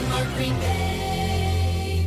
Landmark Green Bay.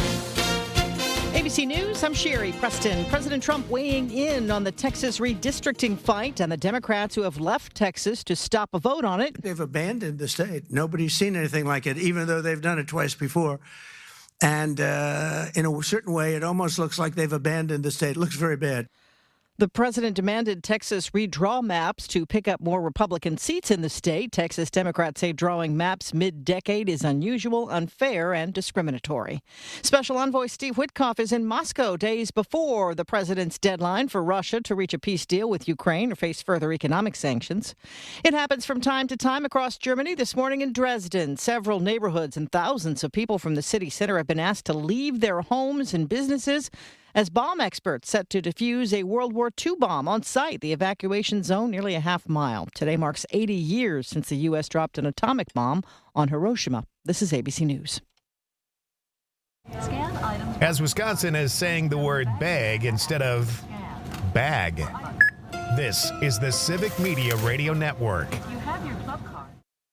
ABC News, I'm Sherry Preston. President Trump weighing in on the Texas redistricting fight and the Democrats who have left Texas to stop a vote on it. They've abandoned the state. Nobody's seen anything like it, even though they've done it twice before. And in a certain way, it almost looks like they've abandoned the state. It looks very bad. The president demanded Texas redraw maps to pick up more Republican seats in the state. Texas Democrats say drawing maps mid-decade is unusual, unfair, and discriminatory. Special Envoy Steve Witkoff is in Moscow days before the president's deadline for Russia to reach a peace deal with Ukraine or face further economic sanctions. It happens from time to time across Germany. This morning in Dresden, several neighborhoods and thousands of people from the city center have been asked to leave their homes and businesses as bomb experts set to defuse a World War II bomb on site. The evacuation zone nearly a half mile. Today marks 80 years since the U.S. dropped an atomic bomb on Hiroshima. This is ABC News. As Wisconsin is saying the word bag instead of bag. This is the Civic Media Radio Network. You have your club card.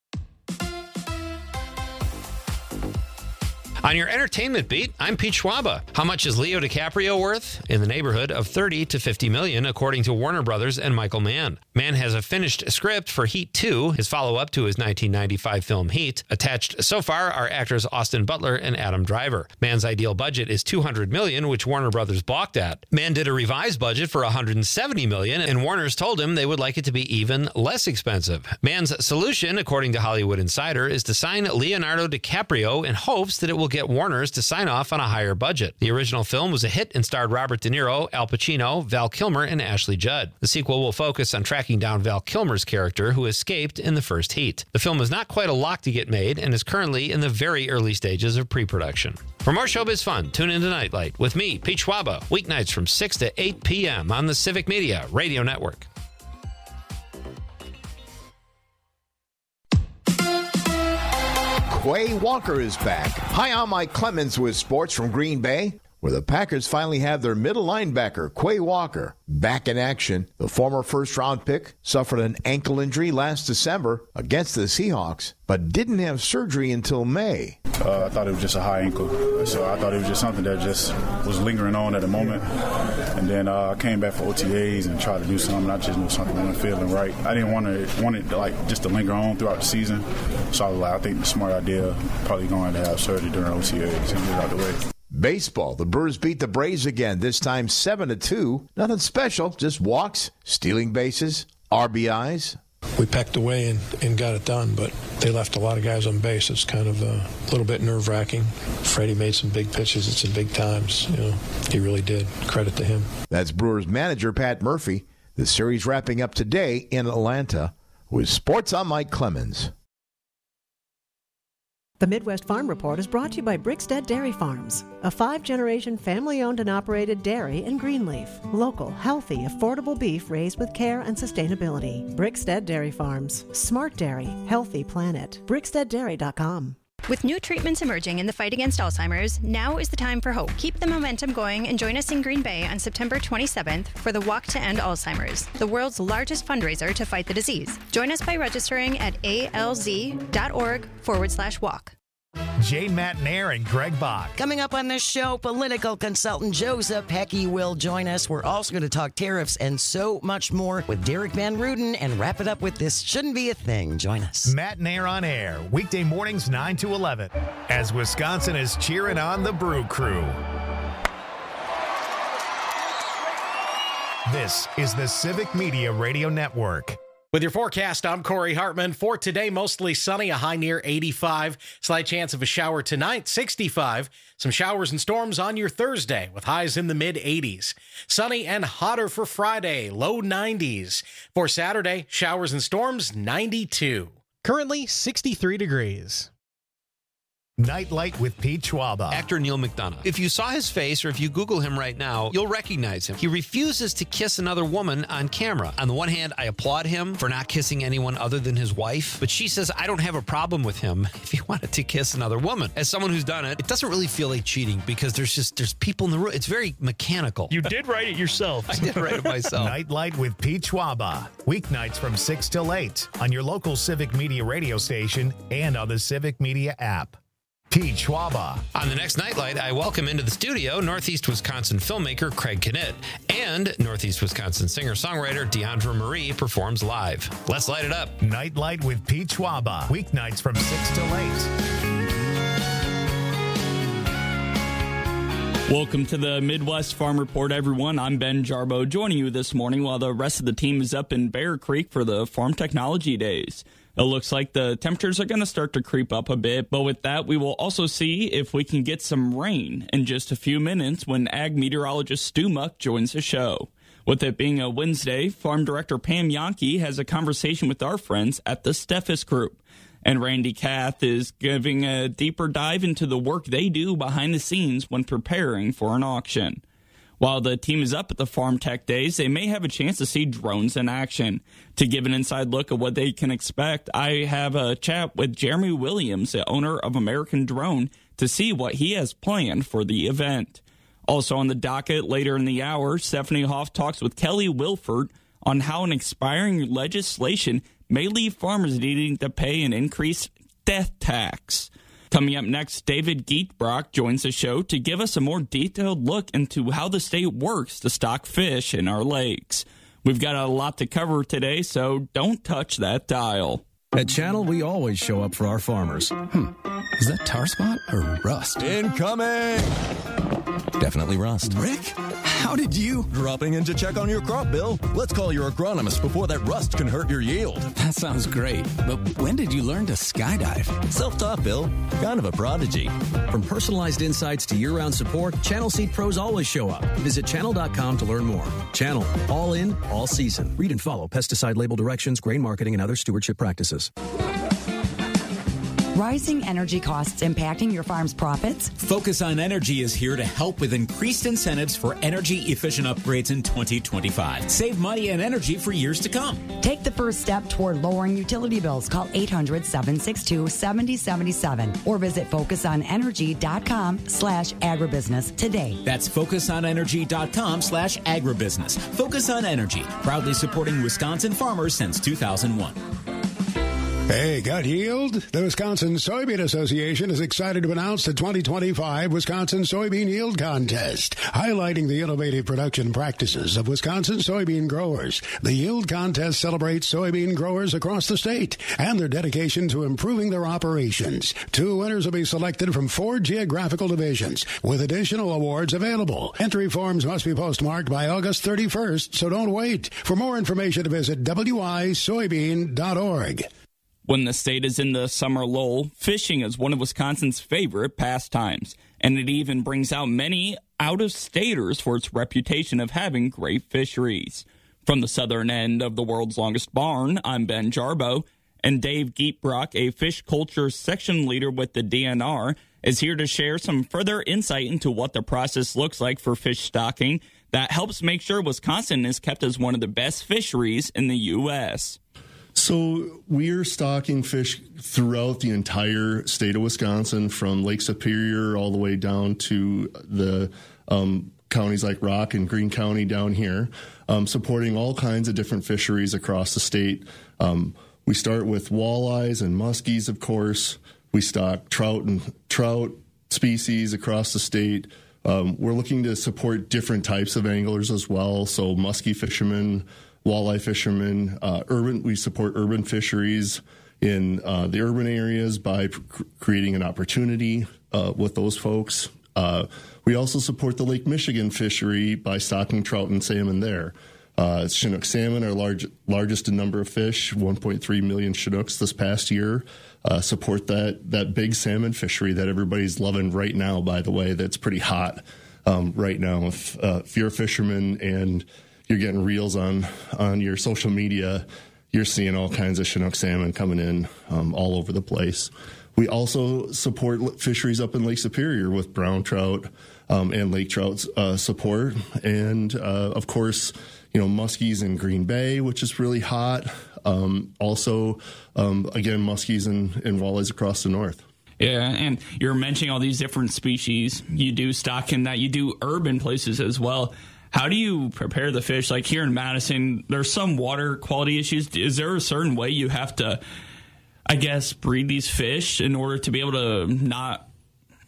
On your entertainment beat, I'm Pete Schwaba. How much is Leo DiCaprio worth? In the neighborhood of $30 to $50 million, according to Warner Brothers and Michael Mann. Mann has a finished script for Heat 2, his follow-up to his 1995 film Heat. Attached so far are actors Austin Butler and Adam Driver. Mann's ideal budget is $200 million, which Warner Brothers balked at. Mann did a revised budget for $170 million, and Warner's told him they would like it to be even less expensive. Mann's solution, according to Hollywood Insider, is to sign Leonardo DiCaprio in hopes that it will get Warner's to sign off on a higher budget. The original film was a hit and starred Robert De Niro, Al Pacino, Val Kilmer, and Ashley Judd. The sequel will focus on tracking down Val Kilmer's character, who escaped in the first Heat. The film is not quite a lock to get made and is currently in the very early stages of pre-production. For more showbiz fun, tune into Nightlight with me, Pete Schwaba, weeknights from 6 to 8 p.m. on the Civic Media Radio Network. Quay Walker is back. Hi, I'm Mike Clemens with sports from Green Bay, where the Packers finally have their middle linebacker, Quay Walker, back in action. The former first-round pick suffered an ankle injury last December against the Seahawks, but didn't have surgery until May. I thought it was just a high ankle, so I thought it was just something that just was lingering on at the moment. And then I came back for OTAs and tried to do something. I just knew something wasn't feeling right. I didn't want it like just to linger on throughout the season. So I was like, I think the smart idea probably going to have surgery during OTAs and get it out the way. Baseball, the Brewers beat the Braves again, this time 7-2. Nothing special, just walks, stealing bases, RBIs. We pecked away and got it done, but they left a lot of guys on base. It's kind of a little bit nerve-wracking. Freddie made some big pitches at some big times. He really did. Credit to him. That's Brewers manager Pat Murphy. The series wrapping up today in Atlanta. With Sports, I'm Mike Clemens. The Midwest Farm Report is brought to you by Brickstead Dairy Farms, a 5-generation family-owned and operated dairy in Greenleaf. Local, healthy, affordable beef raised with care and sustainability. Brickstead Dairy Farms. Smart Dairy. Healthy planet. BricksteadDairy.com. With new treatments emerging in the fight against Alzheimer's, now is the time for hope. Keep the momentum going and join us in Green Bay on September 27th for the Walk to End Alzheimer's, the world's largest fundraiser to fight the disease. Join us by registering at alz.org/walk. Jane Matnair and Greg Bach. Coming up on this show, political consultant Joseph Heckey will join us. We're also going to talk tariffs and so much more with Derek Van Ruden and wrap it up with This Shouldn't Be a Thing. Join us. Matnair on air, weekday mornings 9 to 11, as Wisconsin is cheering on the Brew Crew. This is the Civic Media Radio Network. With your forecast, I'm Corey Hartman. For today, mostly sunny, a high near 85. Slight chance of a shower tonight, 65. Some showers and storms on your Thursday with highs in the mid-80s. Sunny and hotter for Friday, low 90s. For Saturday, showers and storms, 92. Currently, 63 degrees. Nightlight with Pete Schwaba. Actor Neil McDonough. If you saw his face or if you Google him right now, you'll recognize him. He refuses to kiss another woman on camera. On the one hand, I applaud him for not kissing anyone other than his wife, but she says I don't have a problem with him if he wanted to kiss another woman. As someone who's done it, it doesn't really feel like cheating because there's people in the room. It's very mechanical. You did write it yourself. I did write it myself. Nightlight with Pete Schwaba. Weeknights from 6 till 8 on your local Civic Media radio station and on the Civic Media app. Pete Schwaba. On the next Nightlight, I welcome into the studio Northeast Wisconsin filmmaker Craig Knitt, and Northeast Wisconsin singer-songwriter Deandra Marie performs live. Let's light it up. Nightlight with Pete Schwaba. Weeknights from 6 till 8. Welcome to the Midwest Farm Report, everyone. I'm Ben Jarbo, joining you this morning while the rest of the team is up in Bear Creek for the Farm Technology Days. It looks like the temperatures are going to start to creep up a bit, but with that, we will also see if we can get some rain in just a few minutes when ag meteorologist Stu Muck joins the show. With it being a Wednesday, Farm Director Pam Yankee has a conversation with our friends at the Steffes Group. And Randy Kath is giving a deeper dive into the work they do behind the scenes when preparing for an auction. While the team is up at the Farm Tech Days, they may have a chance to see drones in action. To give an inside look at what they can expect, I have a chat with Jeremy Williams, the owner of American Drone, to see what he has planned for the event. Also on the docket later in the hour, Stephanie Hoff talks with Kelly Wilford on how an expiring legislation may leave farmers needing to pay an increased death tax. Coming up next, David Geetbrock joins the show to give us a more detailed look into how the state works to stock fish in our lakes. We've got a lot to cover today, so don't touch that dial. At Channel, we always show up for our farmers. Is that tar spot or rust? Incoming! Definitely rust. Rick, how did you? Dropping in to check on your crop, Bill. Let's call your agronomist before that rust can hurt your yield. That sounds great, but when did you learn to skydive? Self-taught, Bill. Kind of a prodigy. From personalized insights to year-round support, Channel Seed pros always show up. Visit channel.com to learn more. Channel, all in, all season. Read and follow pesticide label directions, grain marketing, and other stewardship practices. Rising energy costs impacting your farm's profits? Focus on Energy is here to help with increased incentives for energy-efficient upgrades in 2025. Save money and energy for years to come. Take the first step toward lowering utility bills. Call 800-762-7077 or visit focusonenergy.com/agribusiness today. That's focusonenergy.com/agribusiness. Focus on Energy, proudly supporting Wisconsin farmers since 2001. Hey, gut yield? The Wisconsin Soybean Association is excited to announce the 2025 Wisconsin Soybean Yield Contest, highlighting the innovative production practices of Wisconsin soybean growers. The Yield Contest celebrates soybean growers across the state and their dedication to improving their operations. 2 winners will be selected from 4 geographical divisions, with additional awards available. Entry forms must be postmarked by August 31st, so don't wait. For more information, visit wisoybean.org. When the state is in the summer lull, fishing is one of Wisconsin's favorite pastimes, and it even brings out many out-of-staters for its reputation of having great fisheries. From the southern end of the world's longest barn, I'm Ben Jarbo, and Dave Geetbrock, a fish culture section leader with the DNR, is here to share some further insight into what the process looks like for fish stocking that helps make sure Wisconsin is kept as one of the best fisheries in the U.S. So we're stocking fish throughout the entire state of Wisconsin, from Lake Superior all the way down to the counties like Rock and Greene County down here, supporting all kinds of different fisheries across the state. We start with walleyes and muskies, of course. We stock trout species across the state. We're looking to support different types of anglers as well, so muskie fishermen, walleye fishermen, we support urban fisheries in the urban areas by creating an opportunity with those folks. We also support the Lake Michigan fishery by stocking trout and salmon there. Chinook salmon, our largest in number of fish, 1.3 million Chinooks this past year. Support that big salmon fishery that everybody's loving right now, by the way, that's pretty hot right now. If you're a fisherman and you're getting reels on your social media, you're seeing all kinds of Chinook salmon coming in all over the place. We also support fisheries up in Lake Superior with brown trout and lake trout support. And, of course, muskies in Green Bay, which is really hot. Also, again, muskies and walleyes across the north. Yeah, and you're mentioning all these different species. You do stock in that. You do urban places as well. How do you prepare the fish? Like here in Madison, there's some water quality issues. Is there a certain way you have to, I guess, breed these fish in order to be able to not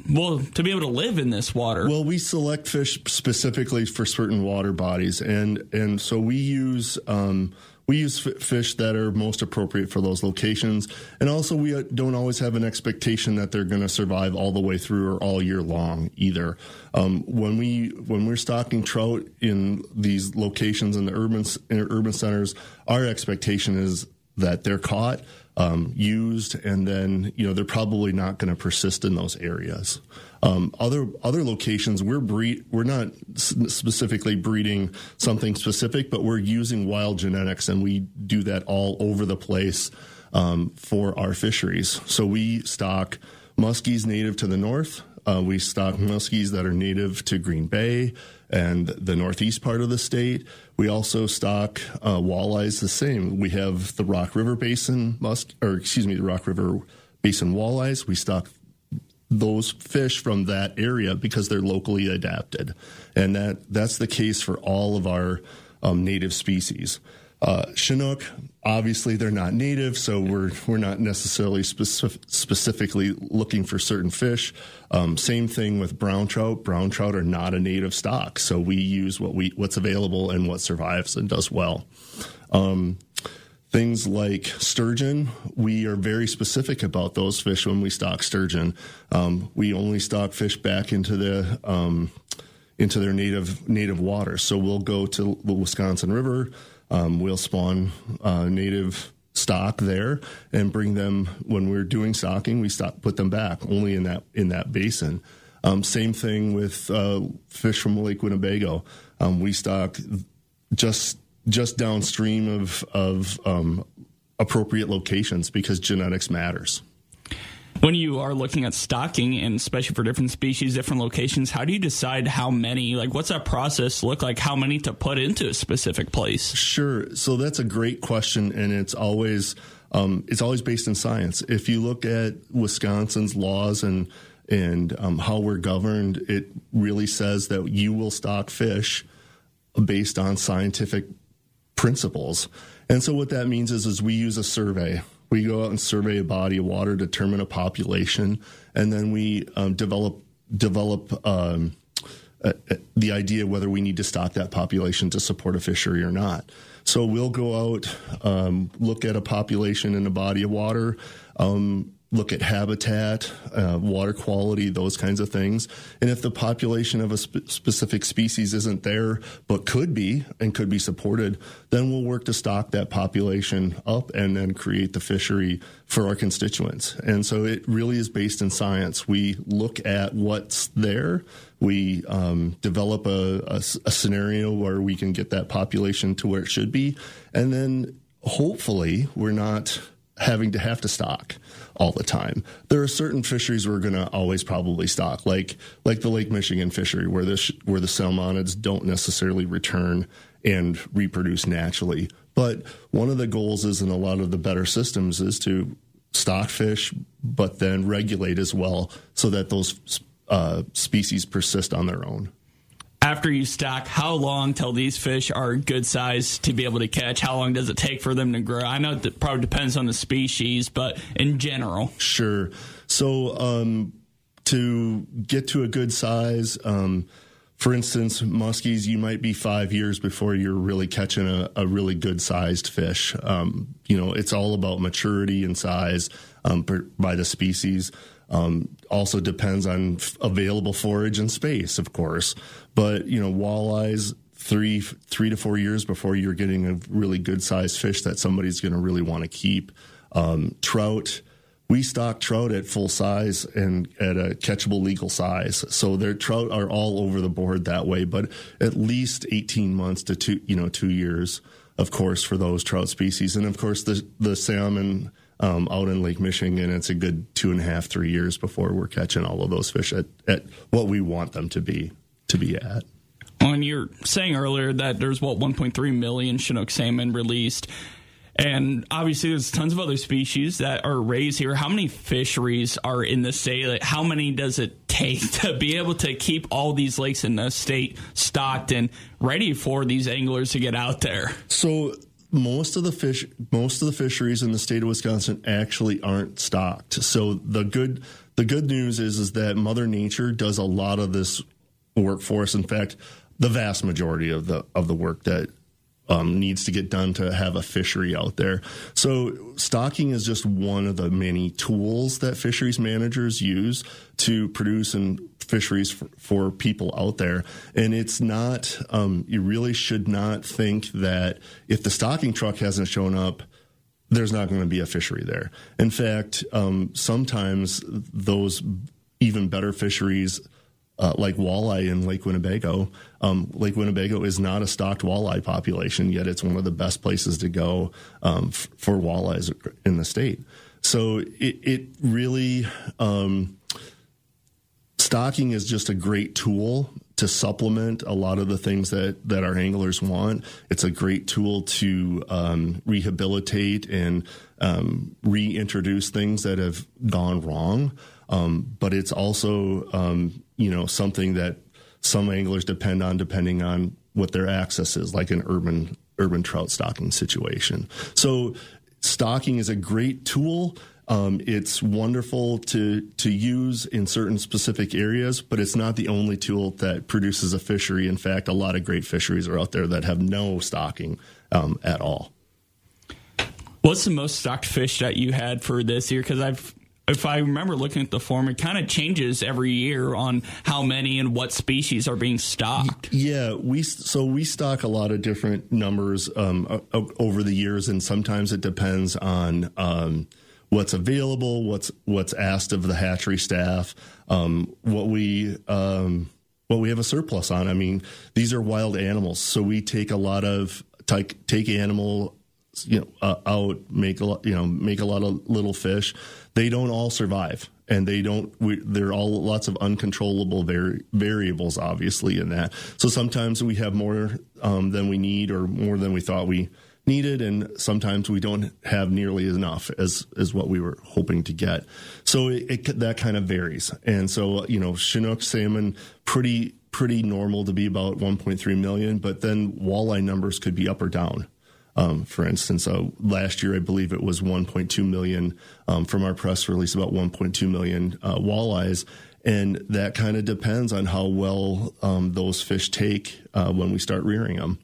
to be able to live in this water? Well, we select fish specifically for certain water bodies, and so we use fish that are most appropriate for those locations. And also, we don't always have an expectation that they're going to survive all the way through or all year long either. When we're stocking trout in these locations in the urban centers, our expectation is that they're caught, used, and then they're probably not going to persist in those areas. Other locations, we're not specifically breeding something specific, but we're using wild genetics, and we do that all over the place for our fisheries. So we stock muskies native to the north. We stock muskies that are native to Green Bay and the northeast part of the state. We also stock walleyes the same. We have the Rock River Basin the Rock River Basin walleyes. We stock those fish from that area because they're locally adapted. And that's the case for all of our native species. Chinook, obviously they're not native, so we're not necessarily specifically looking for certain fish. Same thing with brown trout. Brown trout are not a native stock, so we use what's available and what survives and does well. Things like sturgeon, we are very specific about those fish when we stock sturgeon. We only stock fish back into their native water. So we'll go to the Wisconsin River. We'll spawn native stock there and bring them when we're doing stocking. We put them back only in that basin. Same thing with fish from Lake Winnebago. We stock just downstream of appropriate locations because genetics matters. When you are looking at stocking, and especially for different species, different locations, how do you decide how many? Like, what's that process look like? How many to put into a specific place? Sure. So that's a great question, and it's always based in science. If you look at Wisconsin's laws and how we're governed, it really says that you will stock fish based on scientific principles. And so what that means is we use a survey. We go out and survey a body of water, determine a population, and then we develop the idea whether we need to stock that population to support a fishery or not. So we'll go out, look at a population in a body of water, look at habitat, water quality, those kinds of things. And if the population of a specific species isn't there, but could be supported, then we'll work to stock that population up and then create the fishery for our constituents. And so it really is based in science. We look at what's there. We develop a scenario where we can get that population to where it should be. And then hopefully we're not having to stock all the time. There are certain fisheries we're going to always probably stock, like the Lake Michigan fishery, where the salmonids don't necessarily return and reproduce naturally. But one of the goals is in a lot of the better systems is to stock fish, but then regulate as well so that those species persist on their own. After you stock, how long till these fish are good size to be able to catch? How long does it take for them to grow? I know that probably depends on the species, but in general. Sure. So to get to a good size, for instance, muskies, you might be 5 years before you're really catching a really good sized fish. It's all about maturity and size by the species. Also depends on available forage and space, of course. But, walleyes, 3 to 4 years before you're getting a really good sized fish that somebody's going to really want to keep. Trout, we stock trout at full size and at a catchable legal size. So their trout are all over the board that way, but at least 18 months to 2 years, of course, for those trout species. And of course, the salmon, out in Lake Michigan, it's a good 2.5, 3 years before we're catching all of those fish at what we want them to be at. And you're saying earlier that there's 1.3 million Chinook salmon released, and obviously there's tons of other species that are raised here. How many fisheries are in the state? Like, how many does it take to be able to keep all these lakes in the state stocked and ready for these anglers to get out there? So most of the fisheries in the state of Wisconsin actually aren't stocked. So the the good news is that Mother Nature does a lot of this work for us. In fact, the vast majority of the work that needs to get done to have a fishery out there. So stocking is just one of the many tools that fisheries managers use to produce fisheries for people out there. And it's not, you really should not think that if the stocking truck hasn't shown up, there's not going to be a fishery there. In fact, sometimes those even better fisheries like walleye in Lake Winnebago. Lake Winnebago is not a stocked walleye population, yet it's one of the best places to go for walleyes in the state. So it really, stocking is just a great tool to supplement a lot of the things that our anglers want. It's a great tool to rehabilitate and reintroduce things that have gone wrong. But it's also, something that some anglers depend on depending on what their access is, like an urban trout stocking situation. So stocking is a great tool. It's wonderful to use in certain specific areas, but it's not the only tool that produces a fishery. In fact, a lot of great fisheries are out there that have no stocking at all. What's the most stocked fish that you had for this year? Because if I remember looking at the form, it kind of changes every year on how many and what species are being stocked. Yeah, we stock a lot of different numbers over the years, and sometimes it depends on what's available, what's asked of the hatchery staff, what we have a surplus on. I mean, these are wild animals, so we take a lot of take animal out, make a lot of little fish. They don't all survive, and there are all lots of uncontrollable variables, obviously, in that. So sometimes we have more than we need, or more than we thought we needed, and sometimes we don't have nearly enough as what we were hoping to get. So that kind of varies. And so, Chinook salmon, pretty normal to be about 1.3 million, but then walleye numbers could be up or down. For instance, last year, I believe it was 1.2 million from our press release, about 1.2 million walleyes. And that kind of depends on how well those fish take when we start rearing them.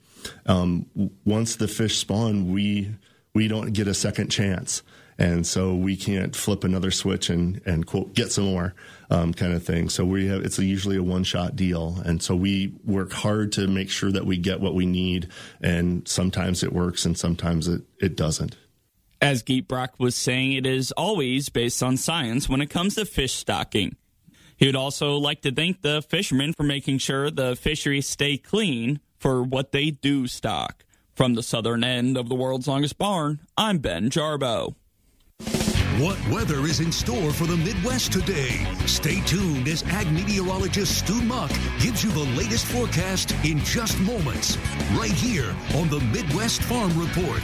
Once the fish spawn, we don't get a second chance. And so we can't flip another switch and quote, get some more kind of thing. So it's usually a one-shot deal. And so we work hard to make sure that we get what we need. And sometimes it works and sometimes it doesn't. As Geet Brock was saying, it is always based on science when it comes to fish stocking. He would also like to thank the fishermen for making sure the fisheries stay clean for what they do stock. From the southern end of the world's longest barn, I'm Ben Jarbo. What weather is in store for the Midwest today? Stay tuned as ag meteorologist Stu Muck gives you the latest forecast in just moments, right here on the Midwest Farm Report.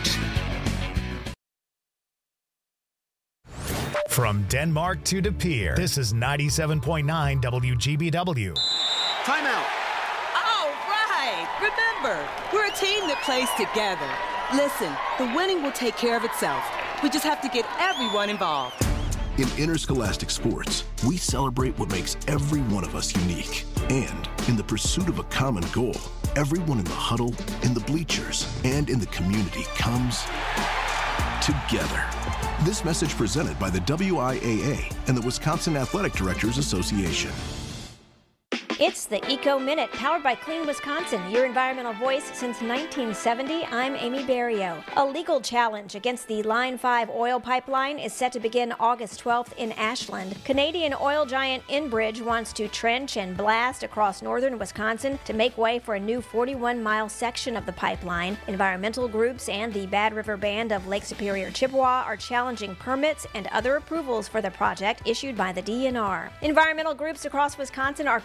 From Denmark to De Pere, this is 97.9 WGBW. Timeout. All right. Remember, we're a team that plays together. Listen, the winning will take care of itself. We just have to get everyone involved. In interscholastic sports, we celebrate what makes every one of us unique. And in the pursuit of a common goal, everyone in the huddle, in the bleachers, and in the community comes together. This message presented by the WIAA and the Wisconsin Athletic Directors Association. It's the Eco Minute, powered by Clean Wisconsin, your environmental voice since 1970. I'm Amy Barrio. A legal challenge against the Line 5 oil pipeline is set to begin August 12th in Ashland. Canadian oil giant Enbridge wants to trench and blast across northern Wisconsin to make way for a new 41-mile section of the pipeline. Environmental groups and the Bad River Band of Lake Superior Chippewa are challenging permits and other approvals for the project issued by the DNR. Environmental groups across Wisconsin are calling on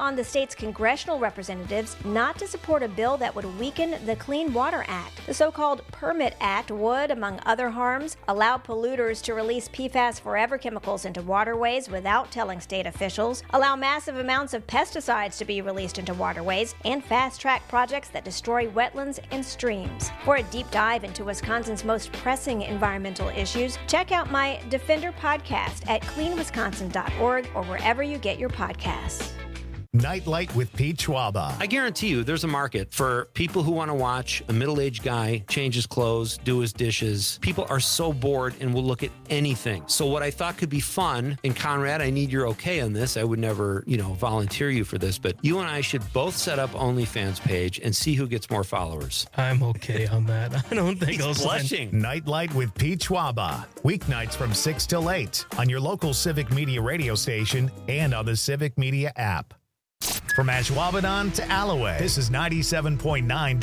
on the state's congressional representatives not to support a bill that would weaken the Clean Water Act. The so-called Permit Act would, among other harms, allow polluters to release PFAS forever chemicals into waterways without telling state officials, allow massive amounts of pesticides to be released into waterways, and fast-track projects that destroy wetlands and streams. For a deep dive into Wisconsin's most pressing environmental issues, check out my Defender podcast at cleanwisconsin.org or wherever you get your podcasts. Nightlight with Pete Schwaba. I guarantee you there's a market for people who want to watch a middle-aged guy change his clothes, do his dishes. People are so bored and will look at anything. So what I thought could be fun, and Conrad, I need your okay on this. I would never, volunteer you for this, but you and I should both set up OnlyFans page and see who gets more followers. I'm okay on that. I don't think I'll blushing. Nightlight with Pete Schwaba. Weeknights from 6 till 8 on your local Civic Media radio station and on the Civic Media app. From Ashwaubenon to Alloway, this is 97.9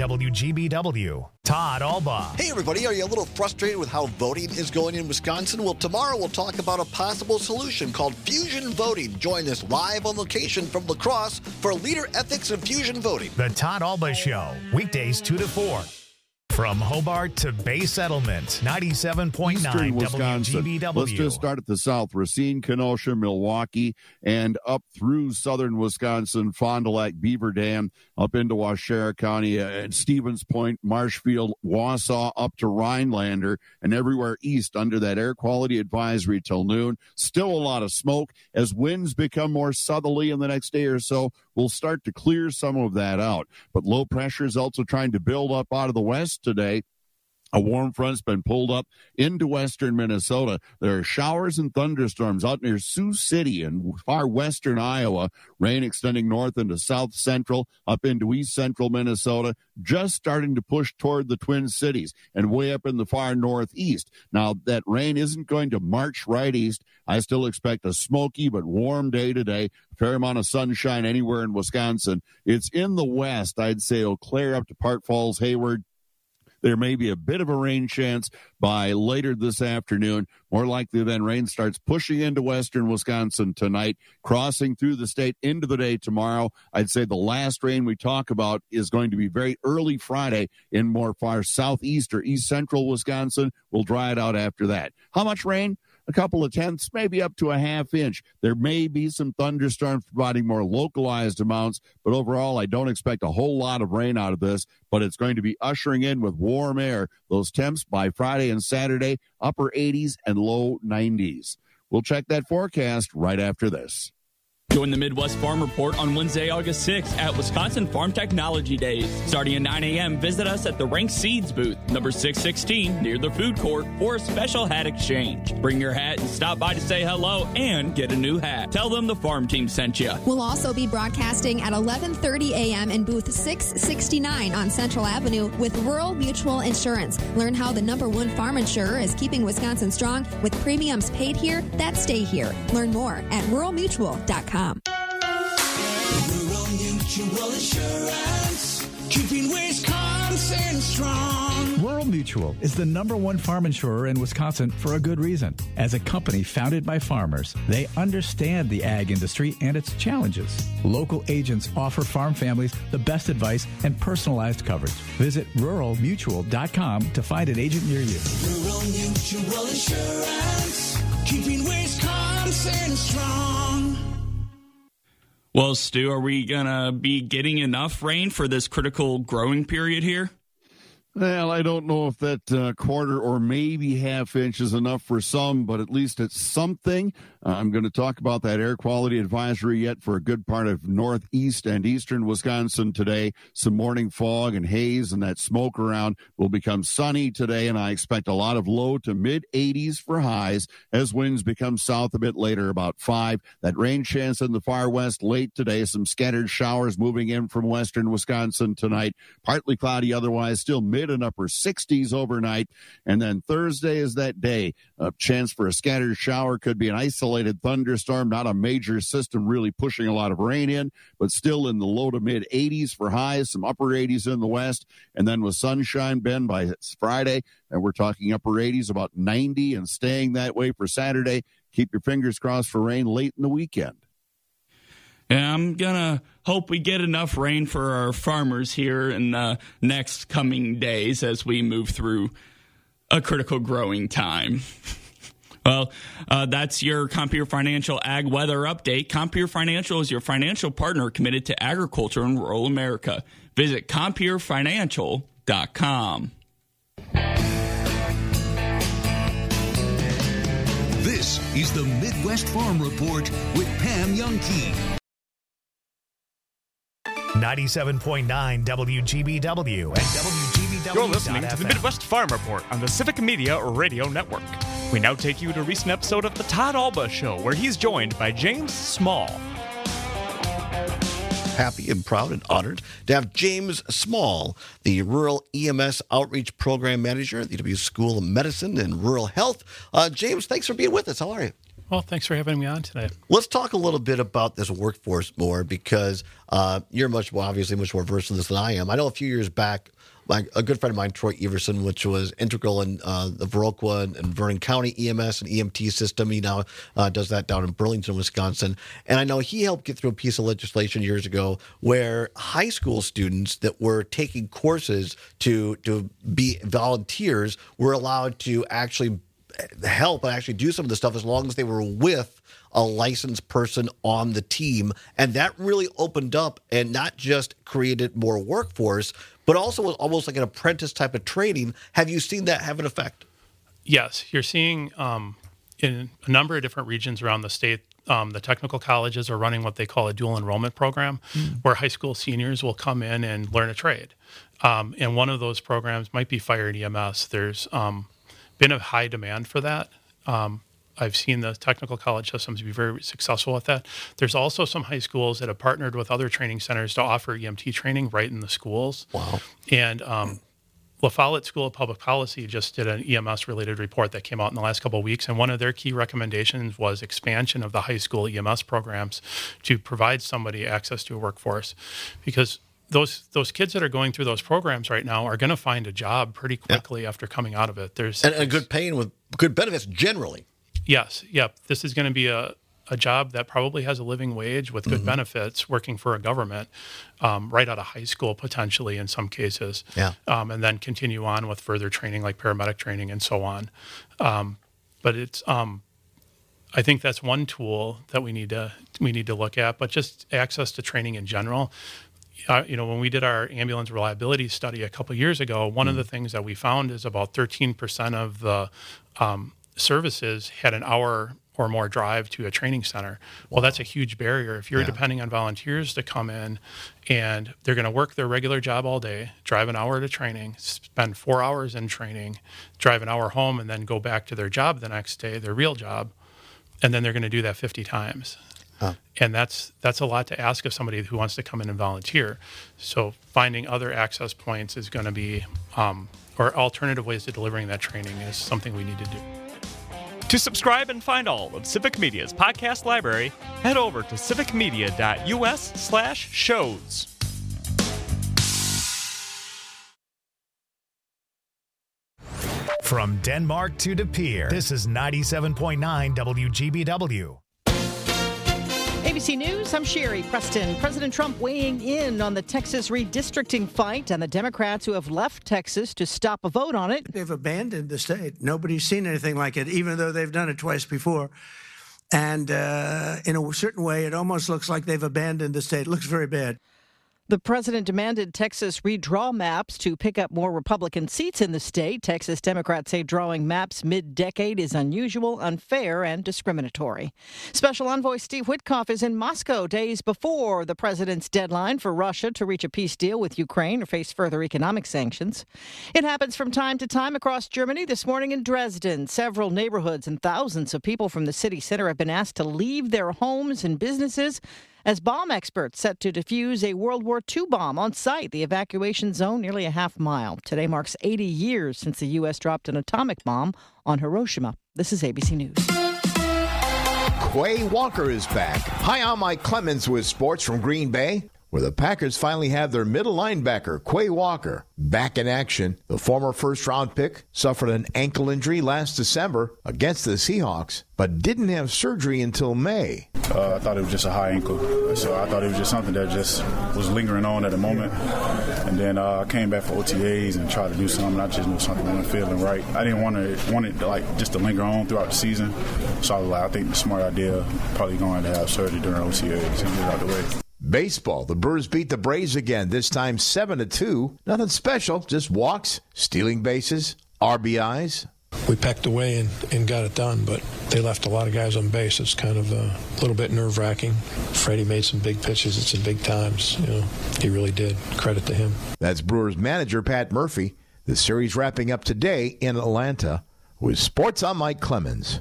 WGBW. Todd Albaugh. Hey, everybody. Are you a little frustrated with how voting is going in Wisconsin? Well, tomorrow we'll talk about a possible solution called fusion voting. Join us live on location from La Crosse for Leader Ethics and Fusion Voting. The Todd Albaugh Show, weekdays 2 to 4. From Hobart to Bay Settlement, 97.9 WGBW. Let's just start at the south. Racine, Kenosha, Milwaukee, and up through southern Wisconsin, Fond du Lac, Beaver Dam, up into Waushara County, Stevens Point, Marshfield, Wausau, up to Rhinelander, and everywhere east under that air quality advisory till noon. Still a lot of smoke. As winds become more southerly in the next day or so, we'll start to clear some of that out. But low pressure is also trying to build up out of the west today. A warm front's been pulled up into western Minnesota. There are showers and thunderstorms out near Sioux City and far western Iowa. Rain extending north into south central, up into east central Minnesota, just starting to push toward the Twin Cities and way up in the far northeast. Now, that rain isn't going to march right east. I still expect a smoky but warm day today. A fair amount of sunshine anywhere in Wisconsin. It's in the west. I'd say Eau Claire up to Park Falls, Hayward. There may be a bit of a rain chance by later this afternoon. More likely then, rain starts pushing into western Wisconsin tonight, crossing through the state into the day tomorrow. I'd say the last rain we talk about is going to be very early Friday in more far southeast or east central Wisconsin. We'll dry it out after that. How much rain? A couple of tenths, maybe up to a half inch. There may be some thunderstorms providing more localized amounts, but overall, I don't expect a whole lot of rain out of this, but it's going to be ushering in with warm air. Those temps by Friday and Saturday, upper 80s and low 90s. We'll check that forecast right after this. Join the Midwest Farm Report on Wednesday, August 6th at Wisconsin Farm Technology Days. Starting at 9 a.m., visit us at the Rank Seeds booth, number 616, near the food court, for a special hat exchange. Bring your hat and stop by to say hello and get a new hat. Tell them the farm team sent you. We'll also be broadcasting at 11:30 a.m. in booth 669 on Central Avenue with Rural Mutual Insurance. Learn how the #1 farm insurer is keeping Wisconsin strong with premiums paid here that stay here. Learn more at ruralmutual.com. Rural Mutual Insurance, keeping Wisconsin strong. Rural Mutual is the #1 farm insurer in Wisconsin for a good reason. As a company founded by farmers, they understand the ag industry and its challenges. Local agents offer farm families the best advice and personalized coverage. Visit ruralmutual.com to find an agent near you. Rural Mutual Insurance, keeping Wisconsin strong. Well, Stu, are we going to be getting enough rain for this critical growing period here? Well, I don't know if that quarter or maybe half inch is enough for some, but at least it's something. I'm going to talk about that air quality advisory yet for a good part of northeast and eastern Wisconsin today. Some morning fog and haze and that smoke around will become sunny today, and I expect a lot of low to mid 80s for highs as winds become south a bit later, about 5. That rain chance in the far west late today. Some scattered showers moving in from western Wisconsin tonight. Partly cloudy otherwise, still mid and upper 60s overnight. And then Thursday is that day. A chance for a scattered shower, could be an isolated thunderstorm, not a major system really pushing a lot of rain in, but still in the low to mid 80s for highs, some upper 80s in the west. And then with sunshine, Ben, by Friday, and we're talking upper 80s, about 90, and staying that way for Saturday. Keep your fingers crossed for rain late in the weekend. And I'm going to hope we get enough rain for our farmers here in the next coming days as we move through a critical growing time. Well, that's your Compeer Financial Ag Weather Update. Compeer Financial is your financial partner committed to agriculture in rural America. Visit CompierFinancial.com. This is the Midwest Farm Report with Pam Youngkey. 97.9 WGBW and WGBW. You're listening to the Midwest Farm Report on the Civic Media Radio Network. We now take you to a recent episode of the Todd Alba Show, where he's joined by James Small. Happy and proud and honored to have James Small, the Rural EMS Outreach Program Manager at the UW School of Medicine and Rural Health. James, thanks for being with us. How are you? Well, thanks for having me on today. Let's talk a little bit about this workforce more, because you're obviously much more versed in this than I am. I know a few years back, a good friend of mine, Troy Everson, which was integral in the Viroqua and Vernon County EMS and EMT system. He now does that down in Burlington, Wisconsin. And I know he helped get through a piece of legislation years ago where high school students that were taking courses to be volunteers were allowed to actually help and actually do some of the stuff as long as they were with a licensed person on the team. And that really opened up and not just created more workforce, but also was almost like an apprentice type of training. Have you seen that have an effect? Yes, you're seeing in a number of different regions around the state, the technical colleges are running what they call a dual enrollment program, where high school seniors will come in and learn a trade. And one of those programs might be fire and EMS. There's been a high demand for that. I've seen the technical college systems be very successful with that. There's also some high schools that have partnered with other training centers to offer EMT training right in the schools. Wow. And La Follette School of Public Policy just did an EMS-related report that came out in the last couple of weeks, and one of their key recommendations was expansion of the high school EMS programs to provide somebody access to a workforce, because those kids that are going through those programs right now are going to find a job pretty quickly after coming out of it. There's a good paying with good benefits generally. Yes. Yep. This is going to be a job that probably has a living wage with good benefits, working for a government right out of high school, potentially in some cases. Yeah. And then continue on with further training like paramedic training and so on. But it's I think that's one tool that we need to look at, but just access to training in general. When we did our ambulance reliability study a couple of years ago, one of the things that we found is about 13% of the services had an hour or more drive to a training center. Well, that's a huge barrier. If you're depending on volunteers to come in and they're going to work their regular job all day, drive an hour to training, spend 4 hours in training, drive an hour home, and then go back to their job the next day, their real job, and then they're going to do that 50 times. And that's a lot to ask of somebody who wants to come in and volunteer. So finding other access points is going to be, or alternative ways to delivering that training is something we need to do. To subscribe and find all of Civic Media's podcast library, head over to civicmedia.us/shows. From Denmark to De Pere, this is 97.9 WGBW. ABC News, I'm Sherry Preston. President Trump weighing in on the Texas redistricting fight and the Democrats who have left Texas to stop a vote on it. They've abandoned the state. Nobody's seen anything like it, even though they've done it twice before. And in a certain way, it almost looks like they've abandoned the state. It looks very bad. The president demanded Texas redraw maps to pick up more Republican seats in the state. Texas Democrats say drawing maps mid-decade is unusual, unfair, and discriminatory. Special Envoy Steve Witkoff is in Moscow days before the president's deadline for Russia to reach a peace deal with Ukraine or face further economic sanctions. It happens from time to time across Germany. This morning in Dresden, several neighborhoods and thousands of people from the city center have been asked to leave their homes and businesses as bomb experts set to defuse a World War II bomb on site. The evacuation zone nearly a half mile. Today marks 80 years since the U.S. dropped an atomic bomb on Hiroshima. This is ABC News. Quay Walker is back. Hi, I'm Mike Clemens with sports from Green Bay. where the Packers finally have their middle linebacker, Quay Walker, back in action. The former first-round pick suffered an ankle injury last December against the Seahawks, but didn't have surgery until May. I thought it was just a high ankle, so I thought it was just something that just was lingering on at the moment. And then I came back for OTAs and tried to do something. I just knew something wasn't feeling right. I didn't want it like just to linger on throughout the season. So I was like, I think the smart idea probably going to have surgery during OTAs and get it out the way. Baseball, the Brewers beat the Braves again, this time 7-2. Nothing special, just walks, stealing bases, RBIs. We pecked away and got it done, but they left a lot of guys on base. It's kind of a little bit nerve-wracking. Freddie made some big pitches at some big times. He really did. Credit to him. That's Brewers manager Pat Murphy. The series wrapping up today in Atlanta. With Sports, I'm Mike Clemens.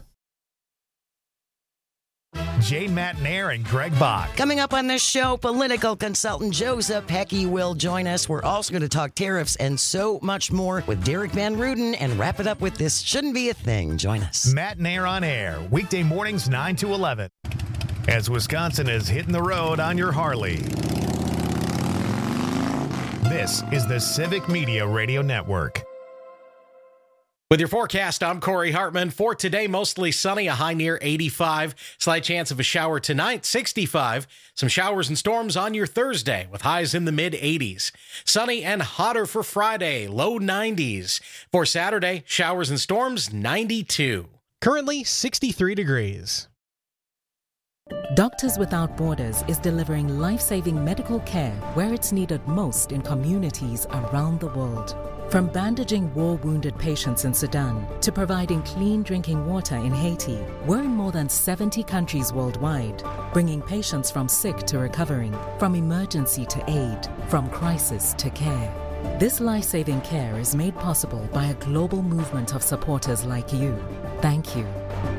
Jane Matnair and Greg Bach. Coming up on this show, political consultant Joseph Heckey will join us. We're also going to talk tariffs and so much more with Derek Van Ruden and wrap it up with This Shouldn't Be a Thing. Join us. Matnair on air, weekday mornings 9 to 11. As Wisconsin is hitting the road on your Harley. This is the Civic Media Radio Network. With your forecast, I'm Corey Hartman. For today, mostly sunny, a high near 85. Slight chance of a shower tonight, 65. Some showers and storms on your Thursday with highs in the mid-80s. Sunny and hotter for Friday, low 90s. For Saturday, showers and storms, 92. Currently, 63 degrees. Doctors Without Borders is delivering life-saving medical care where it's needed most in communities around the world. From bandaging war-wounded patients in Sudan to providing clean drinking water in Haiti, we're in more than 70 countries worldwide, bringing patients from sick to recovering, from emergency to aid, from crisis to care. This life-saving care is made possible by a global movement of supporters like you. Thank you.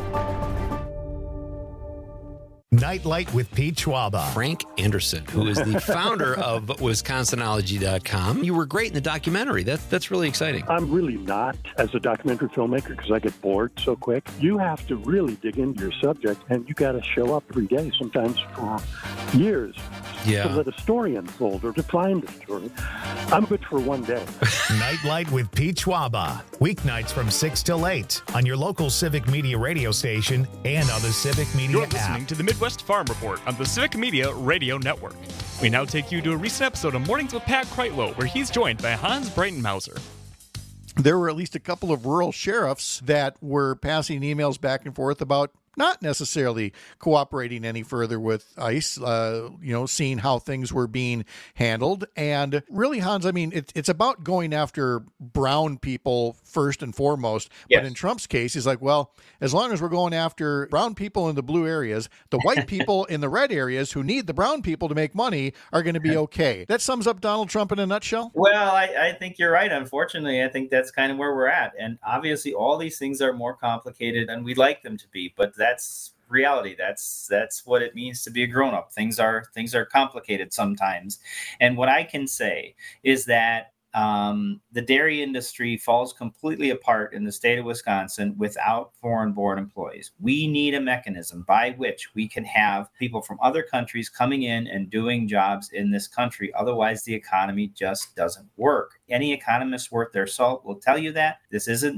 Nightlight with Pete Schwaba. Frank Anderson, who is the founder of Wisconsinology.com. You were great in the documentary. That's really exciting. I'm really not as a documentary filmmaker because I get bored so quick. You have to really dig into your subject, and you got to show up every day, sometimes for years, to let a story unfold or to find a story. I'm good for one day. Nightlight with Pete Schwaba. Weeknights from 6 till 8 on your local Civic Media radio station and on the Civic Media You're app. listening to the Midwest Farm Report on the Civic Media Radio Network. We now take you to a recent episode of Mornings with Pat Kreitlow, where he's joined by Hans Breitenmauser. There were at least a couple of rural sheriffs that were passing emails back and forth about not necessarily cooperating any further with ICE, seeing how things were being handled. And really, Hans, I mean, it's about going after brown people first and foremost. Yes. But in Trump's case, he's like, well, as long as we're going after brown people in the blue areas, the white people in the red areas who need the brown people to make money are going to be okay. That sums up Donald Trump in a nutshell? Well, I think you're right. Unfortunately, I think that's kind of where we're at. And obviously, all these things are more complicated than we'd like them to be. But that's reality. That's what it means to be a grown-up. Things are complicated sometimes. And what I can say is that the dairy industry falls completely apart in the state of Wisconsin without foreign-born employees. We need a mechanism by which we can have people from other countries coming in and doing jobs in this country. Otherwise, the economy just doesn't work. Any economist worth their salt will tell you that. This isn't,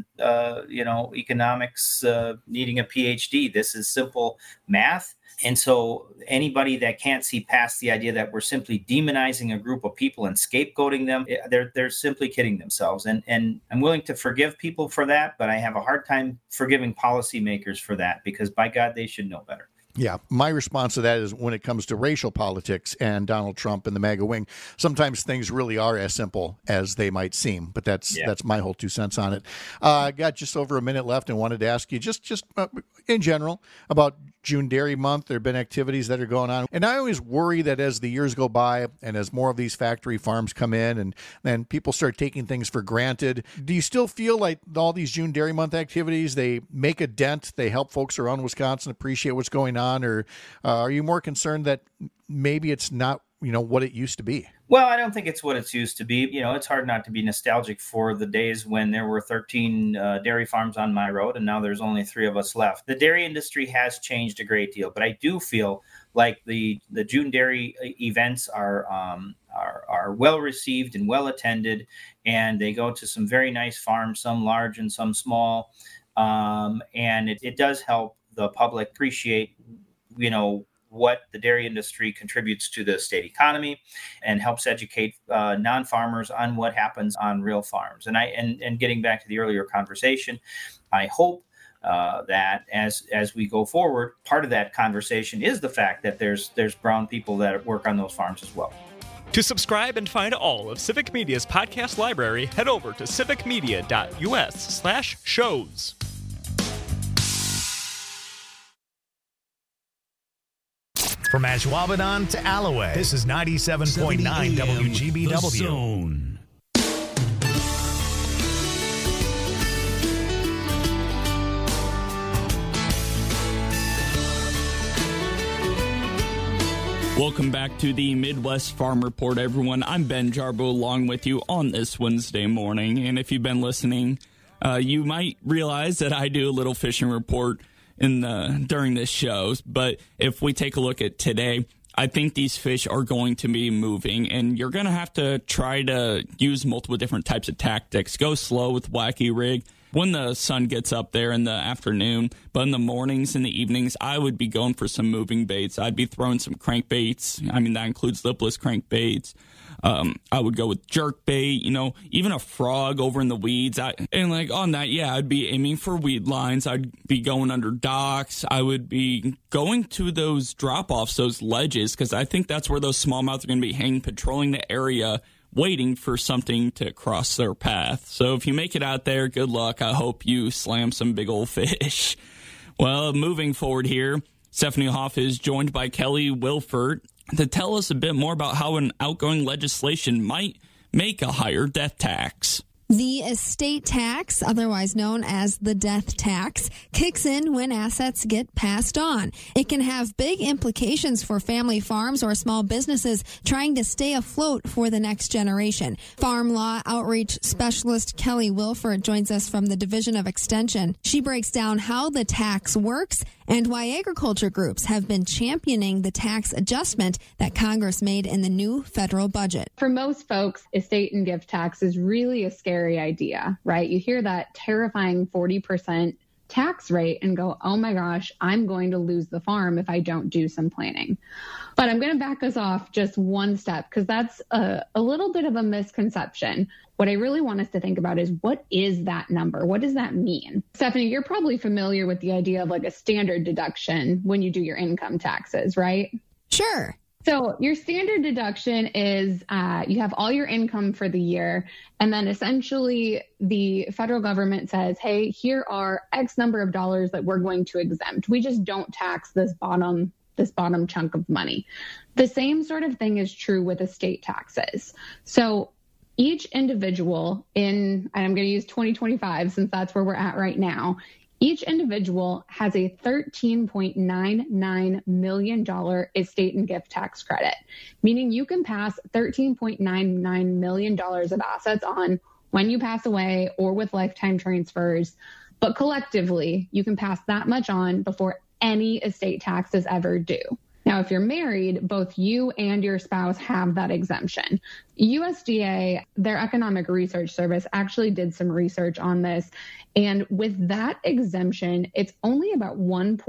economics needing a PhD. This is simple math. And so anybody that can't see past the idea that we're simply demonizing a group of people and scapegoating them, they're simply kidding themselves. And I'm willing to forgive people for that, but I have a hard time forgiving policymakers for that because, by God, they should know better. Yeah, my response to that is when it comes to racial politics and Donald Trump and the MAGA wing, sometimes things really are as simple as they might seem. But that's my whole 2 cents on it. I got just over a minute left and wanted to ask you just in general about June Dairy Month. There have been activities that are going on. And I always worry that as the years go by and as more of these factory farms come in and then people start taking things for granted, do you still feel like all these June Dairy Month activities, they make a dent, they help folks around Wisconsin appreciate what's going on? Or are you more concerned that maybe it's not what it used to be. Well, I don't think it's what it's used to be. It's hard not to be nostalgic for the days when there were 13 dairy farms on my road, and now there's only 3 of us left. The dairy industry has changed a great deal, but I do feel like the June dairy events are well received and well attended, and they go to some very nice farms, some large and some small, and it does help the public appreciate, what the dairy industry contributes to the state economy, and helps educate non-farmers on what happens on real farms. And getting back to the earlier conversation, I hope that as we go forward, part of that conversation is the fact that there's brown people that work on those farms as well. To subscribe and find all of Civic Media's podcast library, head over to civicmedia.us/shows. From Ashwaubenon to Alloway, this is 97.9 WGBW. The Zone. Welcome back to the Midwest Farm Report, everyone. I'm Ben Jarbo along with you on this Wednesday morning. And if you've been listening, you might realize that I do a little fishing report during this show. But if we take a look at today, I think these fish are going to be moving, and you're going to have to try to use multiple different types of tactics. Go slow with wacky rig when the sun gets up there in the afternoon, but in the mornings and the evenings, I would be going for some moving baits. I'd be throwing some crankbaits. I mean, that includes lipless crankbaits. I would go with jerk bait, even a frog over in the weeds. I'd be aiming for weed lines. I'd be going under docks. I would be going to those drop-offs, those ledges, because I think that's where those smallmouth are going to be hanging, patrolling the area, waiting for something to cross their path. So if you make it out there, good luck. I hope you slam some big old fish. Well, moving forward here, Stephanie Hoff is joined by Kelly Wilford to tell us a bit more about how an outgoing legislation might make a higher death tax. The estate tax, otherwise known as the death tax, kicks in when assets get passed on. It can have big implications for family farms or small businesses trying to stay afloat for the next generation. Farm law outreach specialist Kelly Wilford joins us from the Division of Extension. She breaks down how the tax works and why agriculture groups have been championing the tax adjustment that Congress made in the new federal budget. For most folks, estate and gift tax is really a scary idea, right? You hear that terrifying 40% tax rate and go, oh my gosh, I'm going to lose the farm if I don't do some planning. But I'm going to back us off just one step because that's a little bit of a misconception. What I really want us to think about is, what is that number? What does that mean? Stephanie, you're probably familiar with the idea of like a standard deduction when you do your income taxes, right? Sure. So your standard deduction is you have all your income for the year, and then essentially the federal government says, hey, here are X number of dollars that we're going to exempt. We just don't tax this bottom chunk of money. The same sort of thing is true with estate taxes. So each individual and I'm going to use 2025 since that's where we're at right now, each individual has a $13.99 million estate and gift tax credit, meaning you can pass $13.99 million of assets on when you pass away or with lifetime transfers. But collectively, you can pass that much on before any estate taxes ever due. Now, if you're married, both you and your spouse have that exemption. USDA, their Economic Research Service, actually did some research on this. And with that exemption, it's only about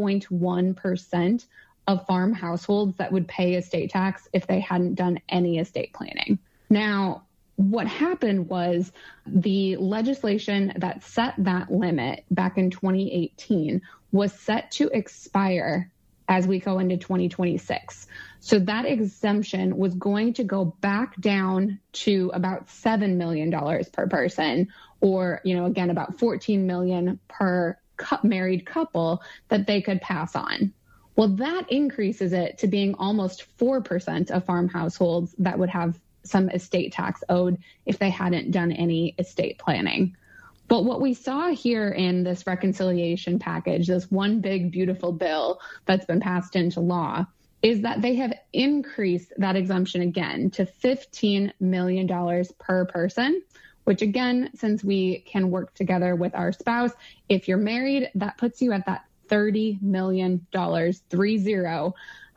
1.1% of farm households that would pay estate tax if they hadn't done any estate planning. Now, what happened was the legislation that set that limit back in 2018 was set to expire as we go into 2026. So that exemption was going to go back down to about $7 million per person, or, again, about $14 million per married couple that they could pass on. Well, that increases it to being almost 4% of farm households that would have some estate tax owed if they hadn't done any estate planning. But what we saw here in this reconciliation package, this one big, beautiful bill that's been passed into law, is that they have increased that exemption again to $15 million per person, which again, since we can work together with our spouse, if you're married, that puts you at that $30 million, 30, of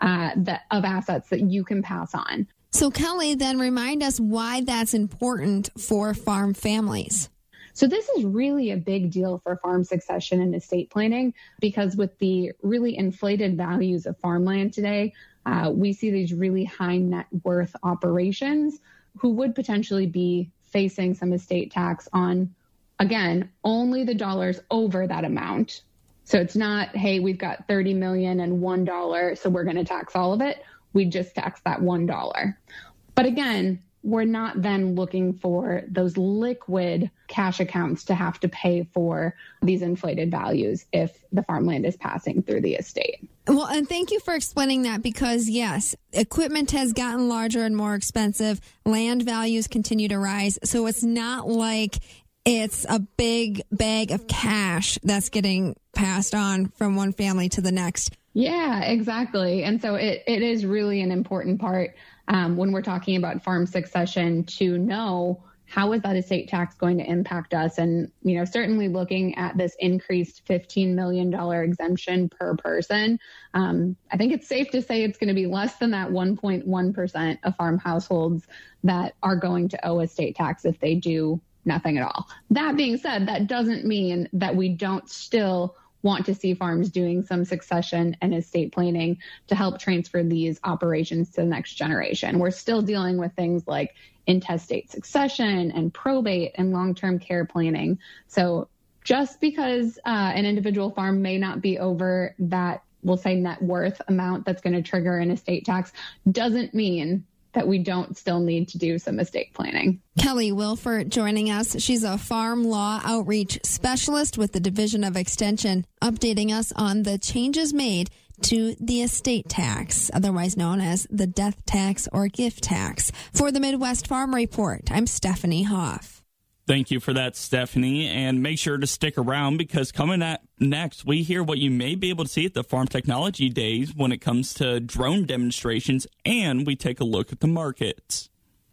assets that you can pass on. So Kelly, then remind us why that's important for farm families. So this is really a big deal for farm succession and estate planning, because with the really inflated values of farmland today, we see these really high net worth operations who would potentially be facing some estate tax on, again, only the dollars over that amount. So it's not, hey, we've got $30 million and $1, so we're going to tax all of it. We just tax that $1. But again, we're not then looking for those liquid cash accounts to have to pay for these inflated values if the farmland is passing through the estate. Well, and thank you for explaining that, because yes, equipment has gotten larger and more expensive. Land values continue to rise. So it's not like it's a big bag of cash that's getting passed on from one family to the next. Yeah, exactly. And so it is really an important part when we're talking about farm succession to know how is that estate tax going to impact us. And, you know, certainly looking at this increased $15 million exemption per person, I think it's safe to say it's going to be less than that 1.1% of farm households that are going to owe estate tax if they do nothing at all. That being said, that doesn't mean that we don't still want to see farms doing some succession and estate planning to help transfer these operations to the next generation. We're still dealing with things like intestate succession and probate and long-term care planning. So just because an individual farm may not be over that, we'll say, net worth amount that's going to trigger an estate tax doesn't mean that we don't still need to do some estate planning. Kelly Wilford joining us. She's a farm law outreach specialist with the Division of Extension, updating us on the changes made to the estate tax, otherwise known as the death tax or gift tax. For the Midwest Farm Report, I'm Stephanie Hoff. Thank you for that, Stephanie, and make sure to stick around, because coming up next, we hear what you may be able to see at the Farm Technology Days when it comes to drone demonstrations, and we take a look at the markets.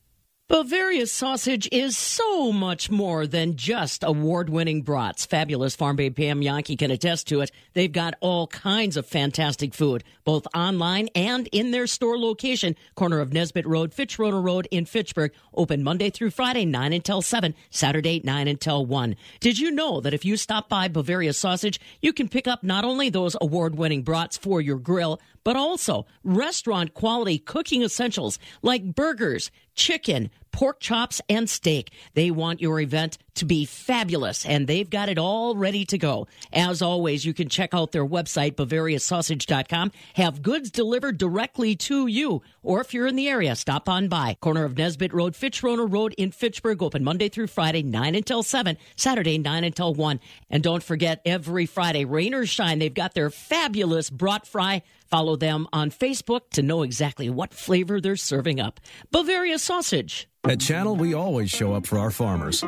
Bavaria Sausage is so much more than just award-winning brats. Fabulous Farm Babe Pam Yankee can attest to it. They've got all kinds of fantastic food, both online and in their store location, corner of Nesbitt Road, Fitzroy Road in Fitchburg, open Monday through Friday, 9 until 7, Saturday, 9 until 1. Did you know that if you stop by Bavaria Sausage, you can pick up not only those award-winning brats for your grill, but also restaurant-quality cooking essentials like burgers, chicken, pork chops, and steak. They want your event to be fabulous, and they've got it all ready to go. As always, you can check out their website, BavariaSausage.com, have goods delivered directly to you, or if you're in the area, stop on by. Corner of Nesbitt Road, Fitzroy Road in Fitchburg, open Monday through Friday, 9 until 7, Saturday, 9 until 1. And don't forget, every Friday, rain or shine, they've got their fabulous brat fry. Follow them on Facebook to know exactly what flavor they're serving up. Bavaria Sausage. At Channel, we always show up for our farmers.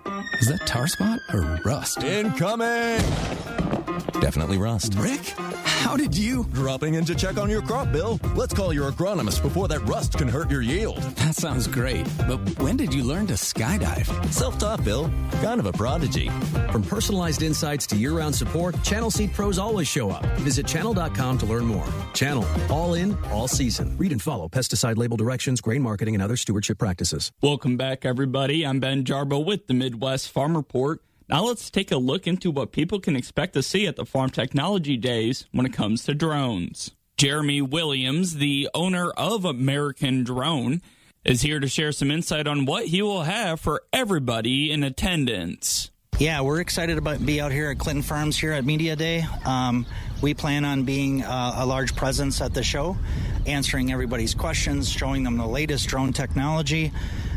Is that tar spot or rust? Incoming! Definitely rust. Rick, how did you? Dropping in to check on your crop, Bill. Let's call your agronomist before that rust can hurt your yield. That sounds great, but when did you learn to skydive? Self-taught, Bill. Kind of a prodigy. From personalized insights to year-round support, Channel Seed pros always show up. Visit channel.com to learn more. Channel, all in, all season. Read and follow pesticide label directions, grain marketing, and other stewardship practices. Welcome back, everybody. I'm Ben Jarbo with the Midwest Farm Report. Now let's take a look into what people can expect to see at the Farm Technology Days when it comes to drones. Jeremy Williams, the owner of American Drone, is here to share some insight on what he will have for everybody in attendance. Yeah, we're excited to be out here at Clinton Farms here at Media Day. We plan on being a large presence at the show, answering everybody's questions, showing them the latest drone technology.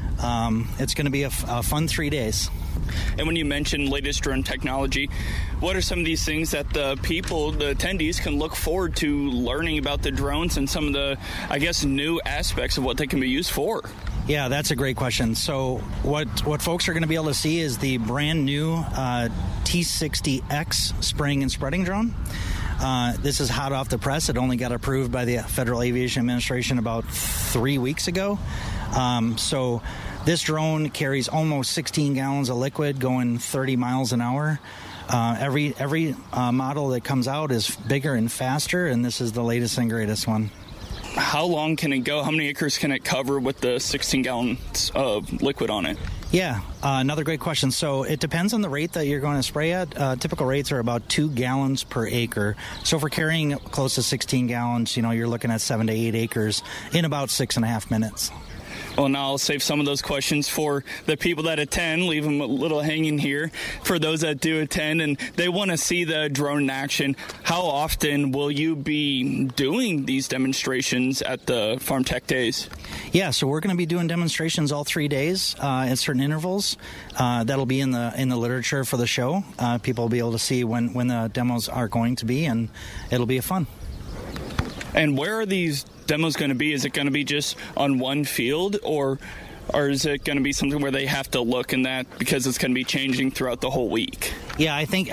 It's going to be a fun 3 days. And when you mention latest drone technology, what are some of these things that the people, the attendees, can look forward to learning about the drones and some of the, I guess, new aspects of what they can be used for? Yeah, that's a great question. So what folks are going to be able to see is the brand new T60X spraying and spreading drone. This is hot off the press. It only got approved by the Federal Aviation Administration about 3 weeks ago. So this drone carries almost 16 gallons of liquid going 30 miles an hour. Every model that comes out is bigger and faster, and this is the latest and greatest one. How long can it go? How many acres can it cover with the 16 gallons of liquid on it? Yeah, another great question. So it depends on the rate that you're going to spray at. Typical rates are about 2 gallons per acre. So if we're carrying close to 16 gallons, you're looking at 7 to 8 acres in about 6.5 minutes. Well, now I'll save some of those questions for the people that attend, leave them a little hanging here. For those that do attend and they want to see the drone in action, how often will you be doing these demonstrations at the Farm Tech Days? Yeah, so we're going to be doing demonstrations all 3 days at certain intervals. That'll be in the literature for the show. People will be able to see when the demos are going to be, and it'll be fun. And where are these demos going to be? Is it going to be just on one field, or is it going to be something where they have to look in that because it's going to be changing throughout the whole week? Yeah, I think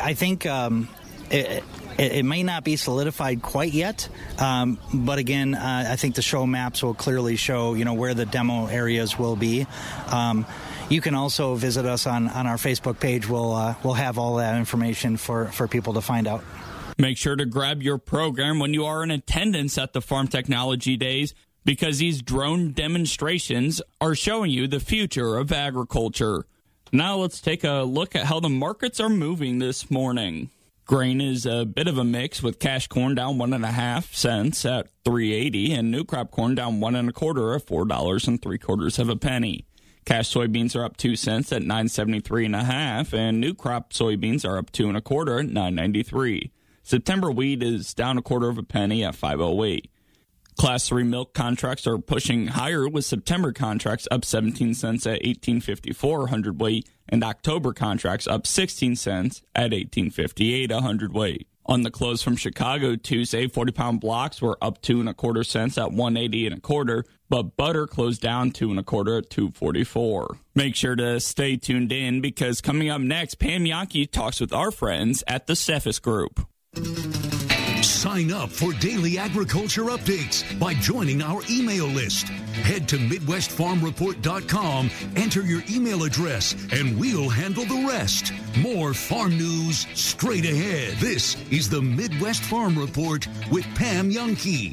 it may not be solidified quite yet, but again, I think the show maps will clearly show where the demo areas will be. You can also visit us on our Facebook page. We'll have all that information for people to find out. Make sure to grab your program when you are in attendance at the Farm Technology Days, because these drone demonstrations are showing you the future of agriculture. Now let's take a look at how the markets are moving this morning. Grain is a bit of a mix, with cash corn down 1.5 cents at $3.80 and new crop corn down 1 1/4 at $4.75. Cash soybeans are up 2 cents at $9.73.5, and new crop soybeans are up 2 1/4 at $9.93. September wheat is down 1/4 penny at $5.08. Class 3 milk contracts are pushing higher, with September contracts up 17 cents at $18.54 hundredweight, and October contracts up 16 cents at $18.58 a hundredweight. On the close from Chicago Tuesday, 40-pound blocks were up 2 1/4 cents at $1.80 1/4, but butter closed down 2 1/4 at $2.44. Make sure to stay tuned in, because coming up next, Pam Yankee talks with our friends at the Cephas Group. Sign up for daily agriculture updates by joining our email list. Head to MidwestFarmReport.com, enter your email address, and we'll handle the rest. More farm news straight ahead. This is the Midwest Farm Report with Pam Yankee.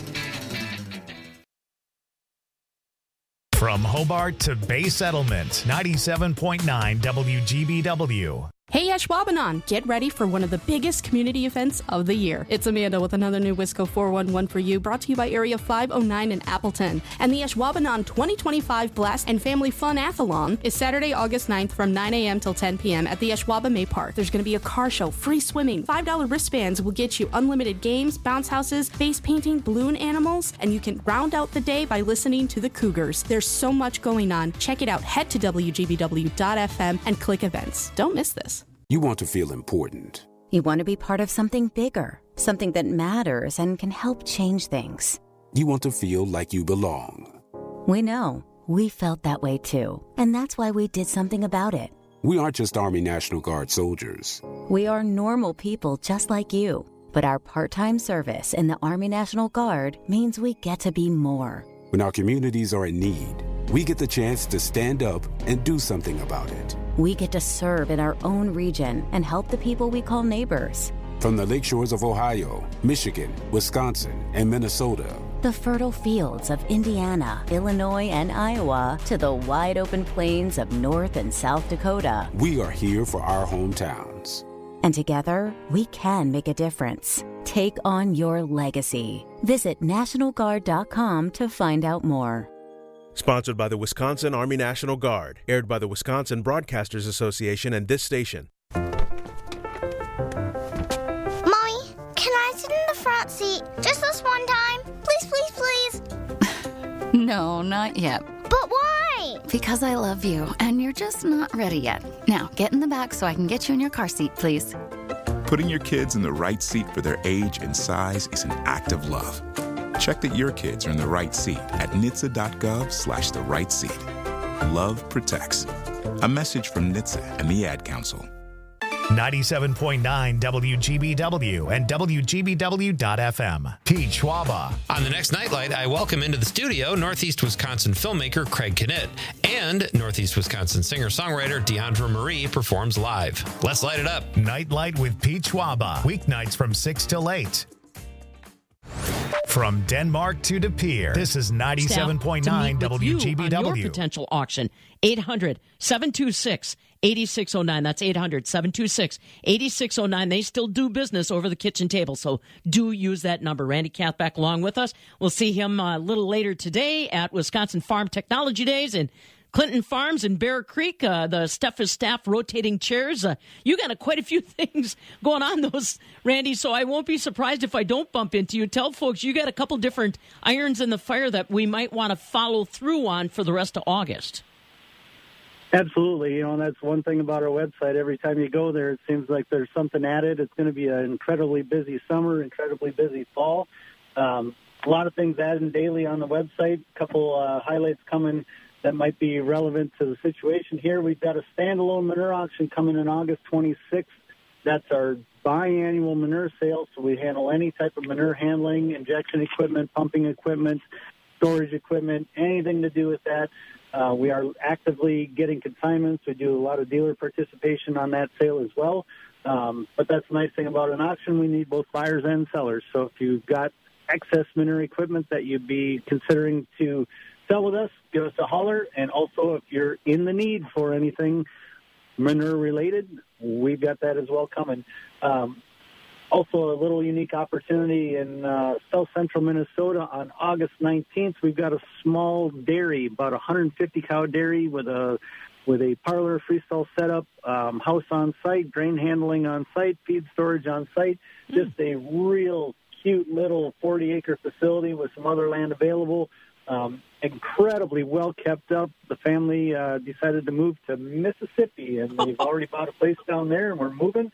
From Hobart to Bay Settlement, 97.9 WGBW. Hey Ashwaubenon, get ready for one of the biggest community events of the year. It's Amanda with another new Wisco 411 for you, brought to you by Area 509 in Appleton. And the Ashwaubenon 2025 Blast and Family Fun-Athlon is Saturday, August 9th from 9 a.m. till 10 p.m. at the Ashwaubenon May Park. There's going to be a car show, free swimming, $5 wristbands will get you unlimited games, bounce houses, face painting, balloon animals, and you can round out the day by listening to the Cougars. There's so much going on. Check it out. Head to WGBW.FM and click events. Don't miss this. You want to feel important. You want to be part of something bigger, something that matters and can help change things. You want to feel like you belong. We know. We felt that way too. And that's why we did something about it. We aren't just Army National Guard soldiers. We are normal people just like you. But our part-time service in the Army National Guard means we get to be more. When our communities are in need, we get the chance to stand up and do something about it. We get to serve in our own region and help the people we call neighbors. From the lakeshores of Ohio, Michigan, Wisconsin, and Minnesota, the fertile fields of Indiana, Illinois, and Iowa, to the wide open plains of North and South Dakota, we are here for our hometowns. And together, we can make a difference. Take on your legacy. Visit NationalGuard.com to find out more. Sponsored by the Wisconsin Army National Guard. Aired by the Wisconsin Broadcasters Association and this station. Mommy, can I sit in the front seat just this one time? Please, please, please. No, not yet. But why? Because I love you, and you're just not ready yet. Now, get in the back so I can get you in your car seat, please. Putting your kids in the right seat for their age and size is an act of love. Check that your kids are in the right seat at NHTSA.gov/the right seat. Love protects. A message from NHTSA and the Ad Council. 97.9 WGBW and WGBW.FM. Pete Schwaba. On the next Nightlight, I welcome into the studio Northeast Wisconsin filmmaker Craig Knitt and Northeast Wisconsin singer-songwriter Deandra Marie performs live. Let's light it up. Nightlight with Pete Schwaba. Weeknights from 6 till 8. From Denmark to De Pere, this is 97.9 WGBW. On your potential auction, 800-726-8609. That's 800-726-8609. They still do business over the kitchen table, so do use that number. Randy Cathback along with us. We'll see him a little later today at Wisconsin Farm Technology Days in Clinton Farms in Bear Creek, the Steffes Staff rotating chairs. You got quite a few things going on, those, Randy, so I won't be surprised if I don't bump into you. Tell folks you got a couple different irons in the fire that we might want to follow through on for the rest of August. Absolutely. You know, and that's one thing about our website. Every time you go there, it seems like there's something added. It's going to be an incredibly busy summer, incredibly busy fall. A lot of things added daily on the website. A couple highlights coming that might be relevant to the situation here. We've got a standalone manure auction coming in August 26th. That's our biannual manure sale, so we handle any type of manure handling, injection equipment, pumping equipment, storage equipment, anything to do with that. We are actively getting consignments. We do a lot of dealer participation on that sale as well. But that's the nice thing about an auction. We need both buyers and sellers. So if you've got excess manure equipment that you'd be considering to sell with us, give us a holler. And also, if you're in the need for anything manure related, we've got that as well coming. Also, a little unique opportunity in South Central Minnesota on August 19th. We've got a small dairy, about 150 cow dairy with a parlor, freestyle setup, house on site, grain handling on site, feed storage on site. Just a real cute little 40-acre facility with some other land available. Incredibly well kept up. The family decided to move to Mississippi, and they've already bought a place down there, and we're moving.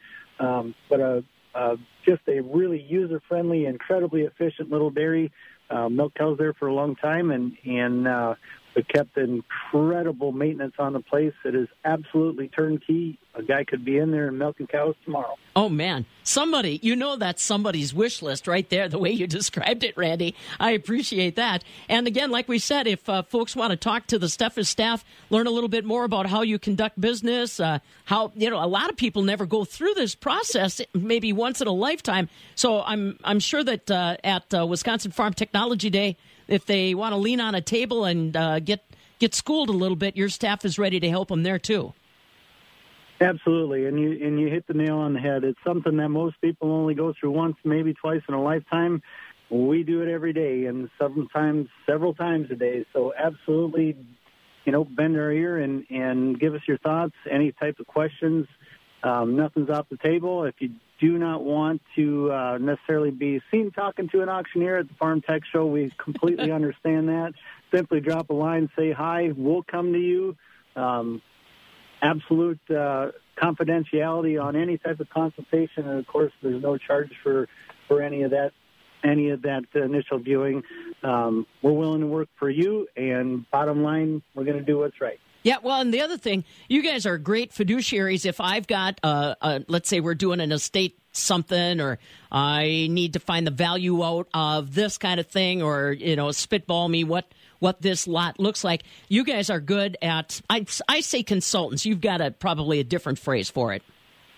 Just a really user-friendly, incredibly efficient little dairy. Milk cows there for a long time, and we kept incredible maintenance on the place. It is absolutely turnkey. A guy could be in there and milking cows tomorrow. Oh, man. Somebody, that's somebody's wish list right there, the way you described it, Randy. I appreciate that. And again, like we said, if folks want to talk to the Steffes staff, learn a little bit more about how you conduct business, how, a lot of people never go through this process, maybe once in a lifetime. So I'm sure that at Wisconsin Farm Technology Day, if they want to lean on a table and get schooled a little bit, your staff is ready to help them there too. Absolutely, and you hit the nail on the head. It's something that most people only go through once, maybe twice in a lifetime. We do it every day, and sometimes several times a day. So absolutely, bend our ear and give us your thoughts, any type of questions. Nothing's off the table. If you do not want to necessarily be seen talking to an auctioneer at the Farm Tech Show, we completely understand that. Simply drop a line, say hi. We'll come to you. Absolute confidentiality on any type of consultation, and of course, there's no charge for any of that initial viewing. We're willing to work for you, and bottom line, we're going to do what's right. Yeah, well, and the other thing, you guys are great fiduciaries. If I've got, let's say we're doing an estate something, or I need to find the value out of this kind of thing, or, spitball me what this lot looks like. You guys are good at, I say consultants. You've got probably a different phrase for it.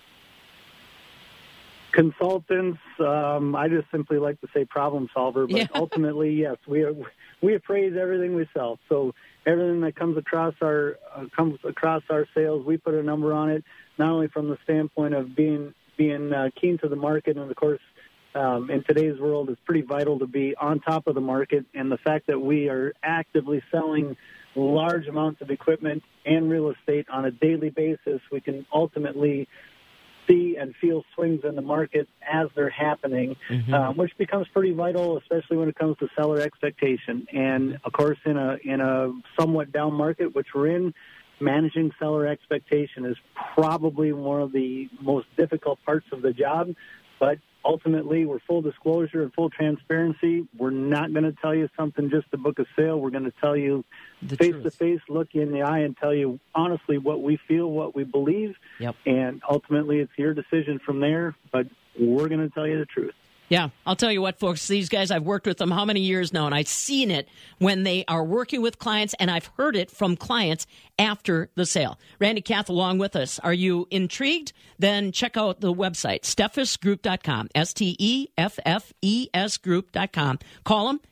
Consultants, I just simply like to say problem solver, but ultimately, yes, we appraise everything we sell. So everything that comes across our sales, we put a number on it, not only from the standpoint of being keen to the market, and of course, in today's world, it's pretty vital to be on top of the market. And the fact that we are actively selling large amounts of equipment and real estate on a daily basis, we can ultimately see and feel swings in the market as they're happening, which becomes pretty vital, especially when it comes to seller expectation. And of course, in a somewhat down market, which we're in, managing seller expectation is probably one of the most difficult parts of the job. But ultimately, we're full disclosure and full transparency. We're not going to tell you something just to book a sale. We're going to tell you face-to-face, look you in the eye, and tell you honestly what we feel, what we believe. Yep. And ultimately, it's your decision from there, but we're going to tell you the truth. Yeah, I'll tell you what, folks, these guys, I've worked with them how many years now, and I've seen it when they are working with clients, and I've heard it from clients after the sale. Randy Kath along with us. Are you intrigued? Then check out the website, steffesgroup.com, STEFFES group.com. Call them,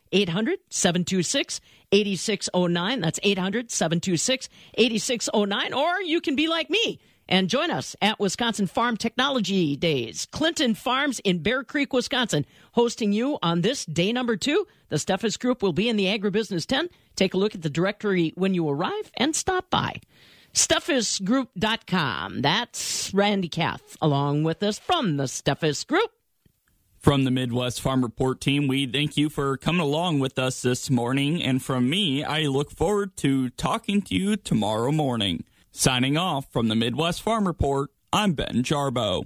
800-726-8609. That's 800-726-8609. Or you can be like me and join us at Wisconsin Farm Technology Days. Clinton Farms in Bear Creek, Wisconsin, hosting you on this day number 2. The Steffes Group will be in the Agribusiness Tent. Take a look at the directory when you arrive and stop by. SteffesGroup.com. That's Randy Kath along with us from the Steffes Group. From the Midwest Farm Report team, we thank you for coming along with us this morning. And from me, I look forward to talking to you tomorrow morning. Signing off from the Midwest Farm Report, I'm Ben Jarbo.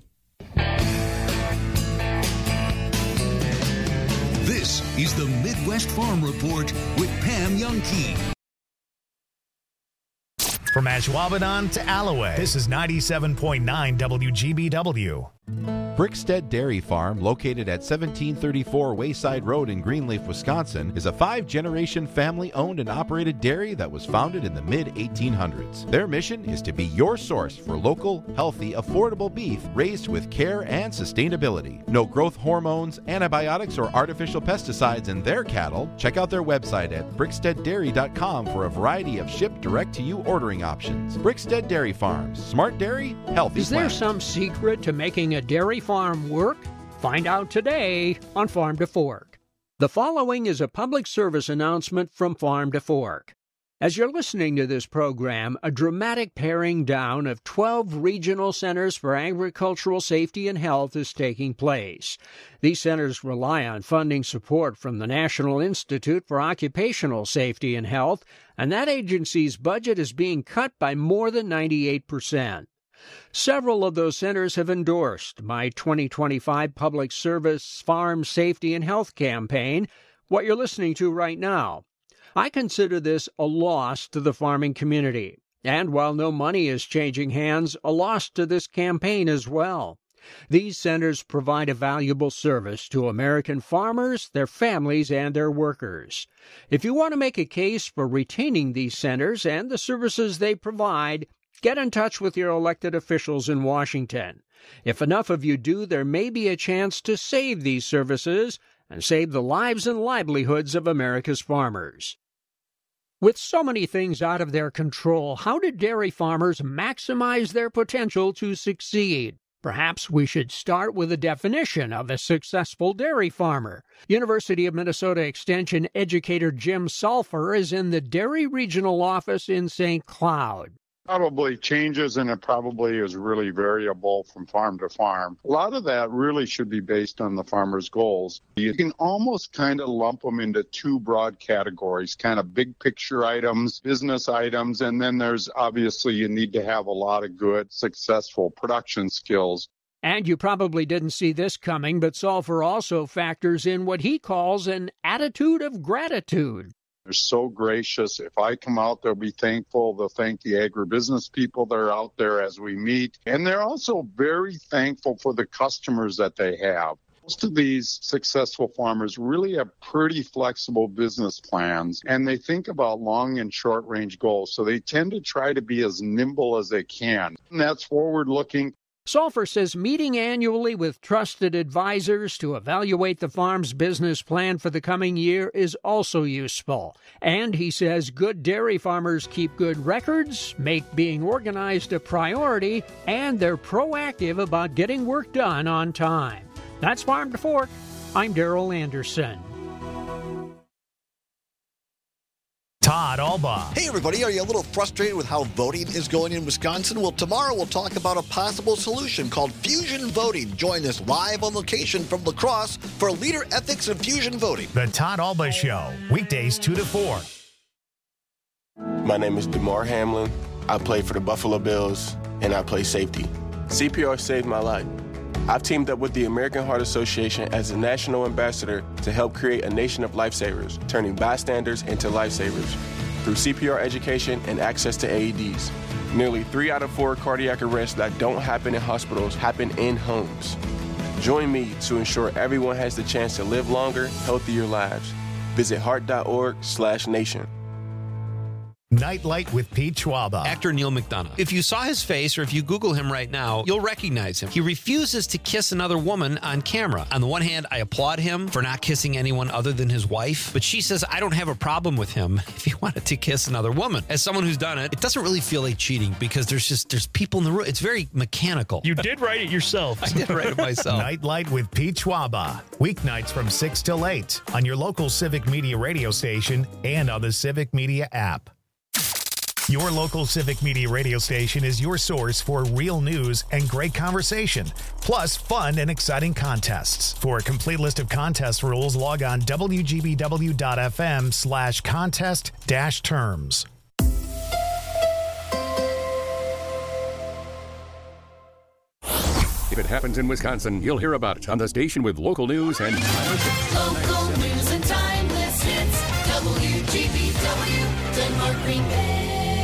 This is the Midwest Farm Report with Pam Youngkey. From Ashwaubenon to Alloway, this is 97.9 WGBW. Brickstead Dairy Farm, located at 1734 Wayside Road in Greenleaf, Wisconsin, is a 5-generation family-owned and operated dairy that was founded in the mid-1800s. Their mission is to be your source for local, healthy, affordable beef raised with care and sustainability. No growth hormones, antibiotics, or artificial pesticides in their cattle. Check out their website at bricksteaddairy.com for a variety of ship-direct-to-you ordering options. Brickstead Dairy Farms. Smart dairy, healthy Is there planet. some secret to making a dairy farm work? Find out today on Farm to Fork. The following is a public service announcement from Farm to Fork. As you're listening to this program, a dramatic paring down of 12 regional centers for agricultural safety and health is taking place. These centers rely on funding support from the National Institute for Occupational Safety and Health, and that agency's budget is being cut by more than 98%. Several of those centers have endorsed my 2025 Public Service Farm Safety and Health campaign, what you're listening to right now. I consider this a loss to the farming community, and while no money is changing hands, a loss to this campaign as well. These centers provide a valuable service to American farmers, their families, and their workers. If you want to make a case for retaining these centers and the services they provide, get in touch with your elected officials in Washington. If enough of you do, there may be a chance to save these services and save the lives and livelihoods of America's farmers. With so many things out of their control, how do dairy farmers maximize their potential to succeed? Perhaps we should start with a definition of a successful dairy farmer. University of Minnesota Extension educator Jim Sulphur is in the Dairy Regional Office in St. Cloud. Probably changes, and it probably is really variable from farm to farm. A lot of that really should be based on the farmer's goals. You can almost kind of lump them into 2 broad categories, kind of big picture items, business items, and then there's obviously you need to have a lot of good, successful production skills. And you probably didn't see this coming, but Sulphur also factors in what he calls an attitude of gratitude. They're so gracious. If I come out, they'll be thankful. They'll thank the agribusiness people that are out there as we meet. And they're also very thankful for the customers that they have. Most of these successful farmers really have pretty flexible business plans, and they think about long and short range goals. So they tend to try to be as nimble as they can. And that's forward-looking. Sulphur says meeting annually with trusted advisors to evaluate the farm's business plan for the coming year is also useful. And he says good dairy farmers keep good records, make being organized a priority, and they're proactive about getting work done on time. That's Farm to Fork. I'm Darrell Anderson. Todd Albaugh. Hey, everybody. Are you a little frustrated with how voting is going in Wisconsin? Well, tomorrow we'll talk about a possible solution called fusion voting. Join us live on location from La Crosse for Leader Ethics and Fusion Voting. The Todd Albaugh Show, weekdays 2 to 4. My name is DeMar Hamlin. I play for the Buffalo Bills, and I play safety. CPR saved my life. I've teamed up with the American Heart Association as a national ambassador to help create a nation of lifesavers, turning bystanders into lifesavers through CPR education and access to AEDs. Nearly 3 out of 4 cardiac arrests that don't happen in hospitals happen in homes. Join me to ensure everyone has the chance to live longer, healthier lives. Visit heart.org/nation. Nightlight with Pete Schwaba. Actor Neil McDonough. If you saw his face or if you Google him right now, you'll recognize him. He refuses to kiss another woman on camera. On the one hand, I applaud him for not kissing anyone other than his wife, but she says I don't have a problem with him if he wanted to kiss another woman. As someone who's done it, it doesn't really feel like cheating because there's people in the room. It's very mechanical. You did write it yourself. I did write it myself. Nightlight with Pete Schwaba. Weeknights from 6 till 8 on your local Civic Media radio station and on the Civic Media app. Your local Civic Media radio station is your source for real news and great conversation, plus fun and exciting contests. For a complete list of contest rules, log on wgbw.fm/contest-terms. If it happens in Wisconsin, you'll hear about it on the station with local news and local news and timeless hits. WGBW, Denmark, Green Bay.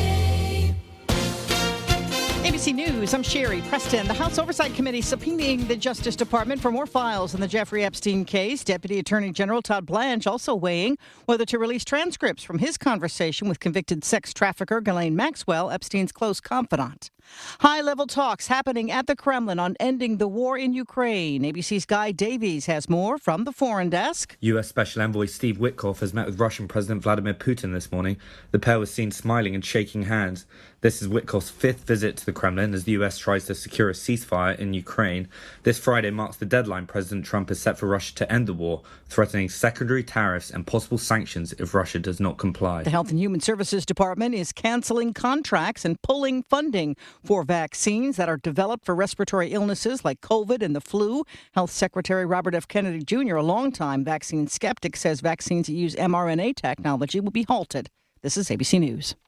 ABC News, I'm Sherry Preston. The House Oversight Committee subpoenaing the Justice Department for more files in the Jeffrey Epstein case. Deputy Attorney General Todd Blanche also weighing whether to release transcripts from his conversation with convicted sex trafficker Ghislaine Maxwell, Epstein's close confidant. High-level talks happening at the Kremlin on ending the war in Ukraine. ABC's Guy Davies has more from the Foreign Desk. U.S. Special Envoy Steve Witkoff has met with Russian President Vladimir Putin this morning. The pair was seen smiling and shaking hands. This is Witkoff's 5th visit to the Kremlin as the U.S. tries to secure a ceasefire in Ukraine. This Friday marks the deadline President Trump has set for Russia to end the war, threatening secondary tariffs and possible sanctions if Russia does not comply. The Health and Human Services Department is canceling contracts and pulling funding for vaccines that are developed for respiratory illnesses like COVID and the flu. Health Secretary Robert F. Kennedy Jr., a longtime vaccine skeptic, says vaccines that use mRNA technology will be halted. This is ABC News.